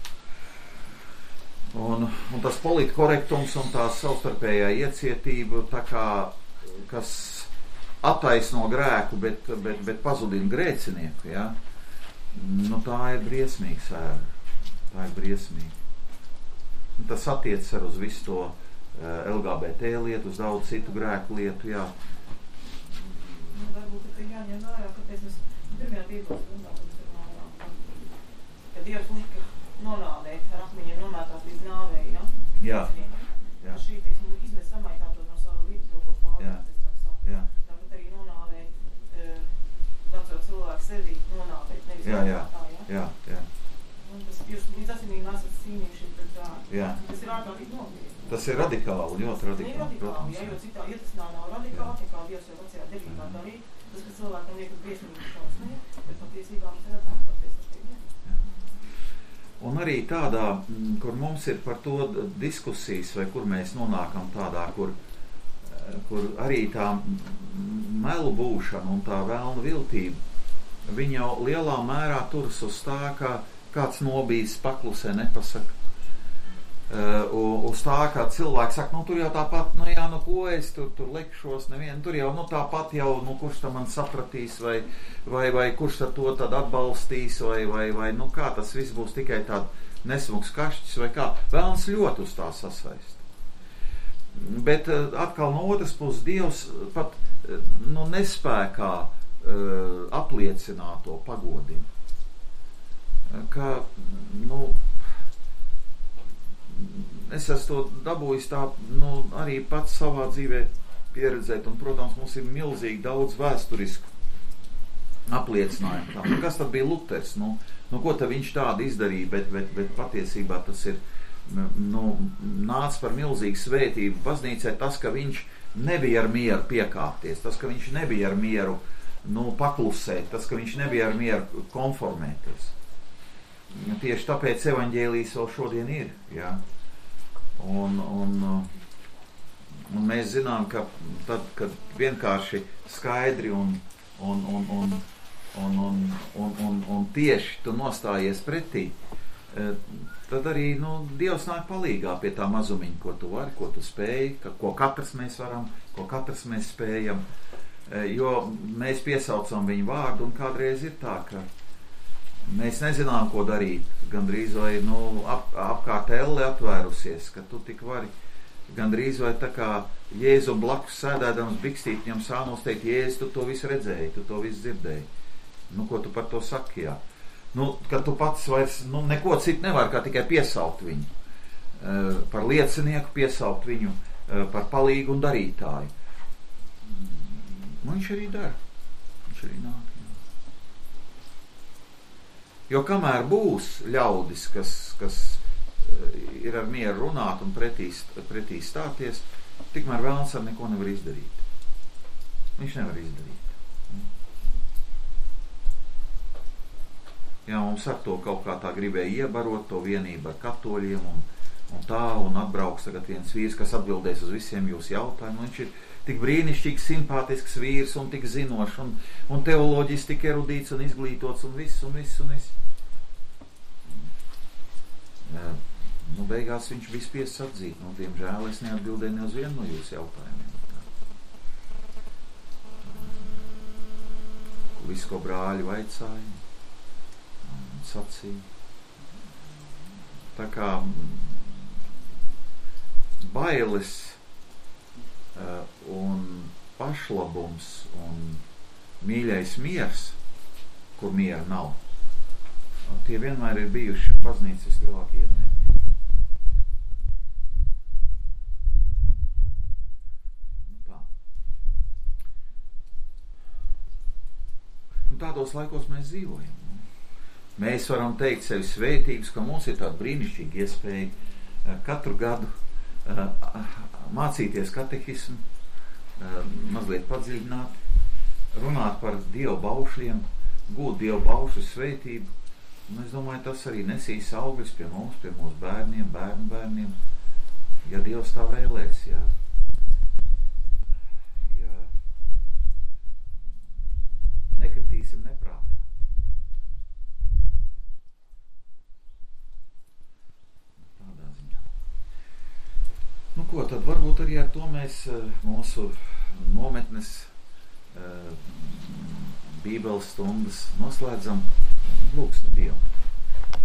Un tas politkorektums un tā savstarpējā iecietība, tā kā, kas attaisno grēku, bet pazudina grēcinieku, tā ir briesmīga sēra. Tā ir briesmīga. Tas attiecas ar uz visu to LGBT lietu, uz daudz citu grēku lietu, Varbūt ir jāņem vērā, kāpēc mēs pirmajā Bībeles runā, ka Dievs lika nonāvēt, ar akmeņiem nomētāt līdz nāvei, Jā. Šī, teiksim, izmes samaitāto no savu līdzdoku pārējās, tāpat arī nonāvēt veco cilvēku sevi nonāvēt, nevis Jā. Un tas jūs līdz asinīm esat cīnījuši pret grēku. Tas ir ārkārtīgi nopietni. Tas ir radikāli, ļoti radikāli. Protams, jo citā, ja tas nav radikāli, kā Dievs jau vecajā derībā darīja, tas, ka cilvēkam liekas briesmīgi šausmīgi, bet patiesībā mums redzam, kāpēc tas tiek ne. Un arī tādā, kur mums ir par to diskusijas, vai kur mēs nonākam tādā, kur arī tā melu būšana un tā vēlna viltība, viņa jau lielā mērā turas uz tā, ka kāds nobīzes paklusē, nepasaka. Uz tā, kā cilvēks saka, tur jau tāpat, ko es tur lekšos, nevienu, tur jau, tāpat jau, kurš tam man sapratīs, vai kurš to tad atbalstīs, vai kā tas viss būs tikai tād nesmuks kašķis, vai kā. Vēlns ļoti uz tā sasaist. Bet atkal no otras puses Dievs pat, nespēkā apliecināt to pagodinu. Ka, es esmu to dabūjis tā, arī pats savā dzīvē pieredzēt, un, protams, mums ir milzīgi daudz vēsturisku apliecinājumu. Kas tad bija Luters? Ko tad viņš tādu izdarīja, bet patiesībā tas ir, nāca par milzīgu svētību baznīcai tas, ka viņš nebija ar mieru piekāpties, tas, ka viņš nebija ar mieru, paklusēt, tas, ka viņš nebija ar mieru konformēties. Tieši tāpēc evaņģēlijs vēl šodien ir, Un mēs zinām, ka tad, kad vienkārši skaidri un tieši tu nostājies pretī, tad arī, Dievs nāk palīgā pie tā mazumiņa, ko tu vari, ko tu spēji, ko katrs mēs varam, ko katrs mēs spējam, jo mēs piesaucam viņu vārdu, un kādreiz ir tā, ka mēs nezinām, ko darīt, gandrīz vai, apkārt elle atvērusies, ka tu tik vari, gandrīz vai tā kā Jēzu blakus sēdēdams bikstīt, viņam sānos teikt, Jēzus, tu to visu redzēji, tu to visu dzirdēji. Ko tu par to saki, ka tu pats vairs, neko citu nevar, kā tikai piesaukt viņu, par liecinieku, piesaukt viņu, par palīgu un darītāju. Viņš arī dara, viņš arī nāk. Jo kamēr būs ļaudis, kas ir ar mieru runāt un pretī stāties, tikmēr vēlns ar neko nevar izdarīt. Viņš nevar izdarīt. Mums ar to kaut kā tā gribēja iebarot to vienību ar katoļiem un tā, un atbrauks tagad viens vīrs, kas atbildēs uz visiem jūsu jautājumiem. Viņš ir tik brīnišķīgs, simpātisks vīrs, un tik zinošs, un teoloģiski tik erudīts un izglītots, un viss. Nu, beigās viņš vispies atzīt, nu, diemžēl es neatbildēju ne uz vienu no jūsu jautājumiem. Visu, ko brāļi vaicāja, sacīja. Tā kā bailes un pašlabums un mīļais miers, kur miera nav, tie vienmēr ir bijuši baznīcas lielākie ienaidnieki. Un tādos laikos mēs dzīvojam. Mēs varam teikt sevi svētīgus, ka mums ir tāda brīnišķīga iespēja katru gadu mācīties katehismu, mazliet padziļināt, runāt par Dievu baušļiem, gūt Dievu baušļu svētību. Un es domāju, tas arī nesīs augļus pie mums, pie mūsu bērniem, bērniem, ja Dievs tā vēlēs, jā. Nekritīsim neprātā. Tādā ziņā. Nu ko, tad varbūt arī ar to mēs mūsu nometnes Bībeles stundas noslēdzam. Lūgsim Dievu.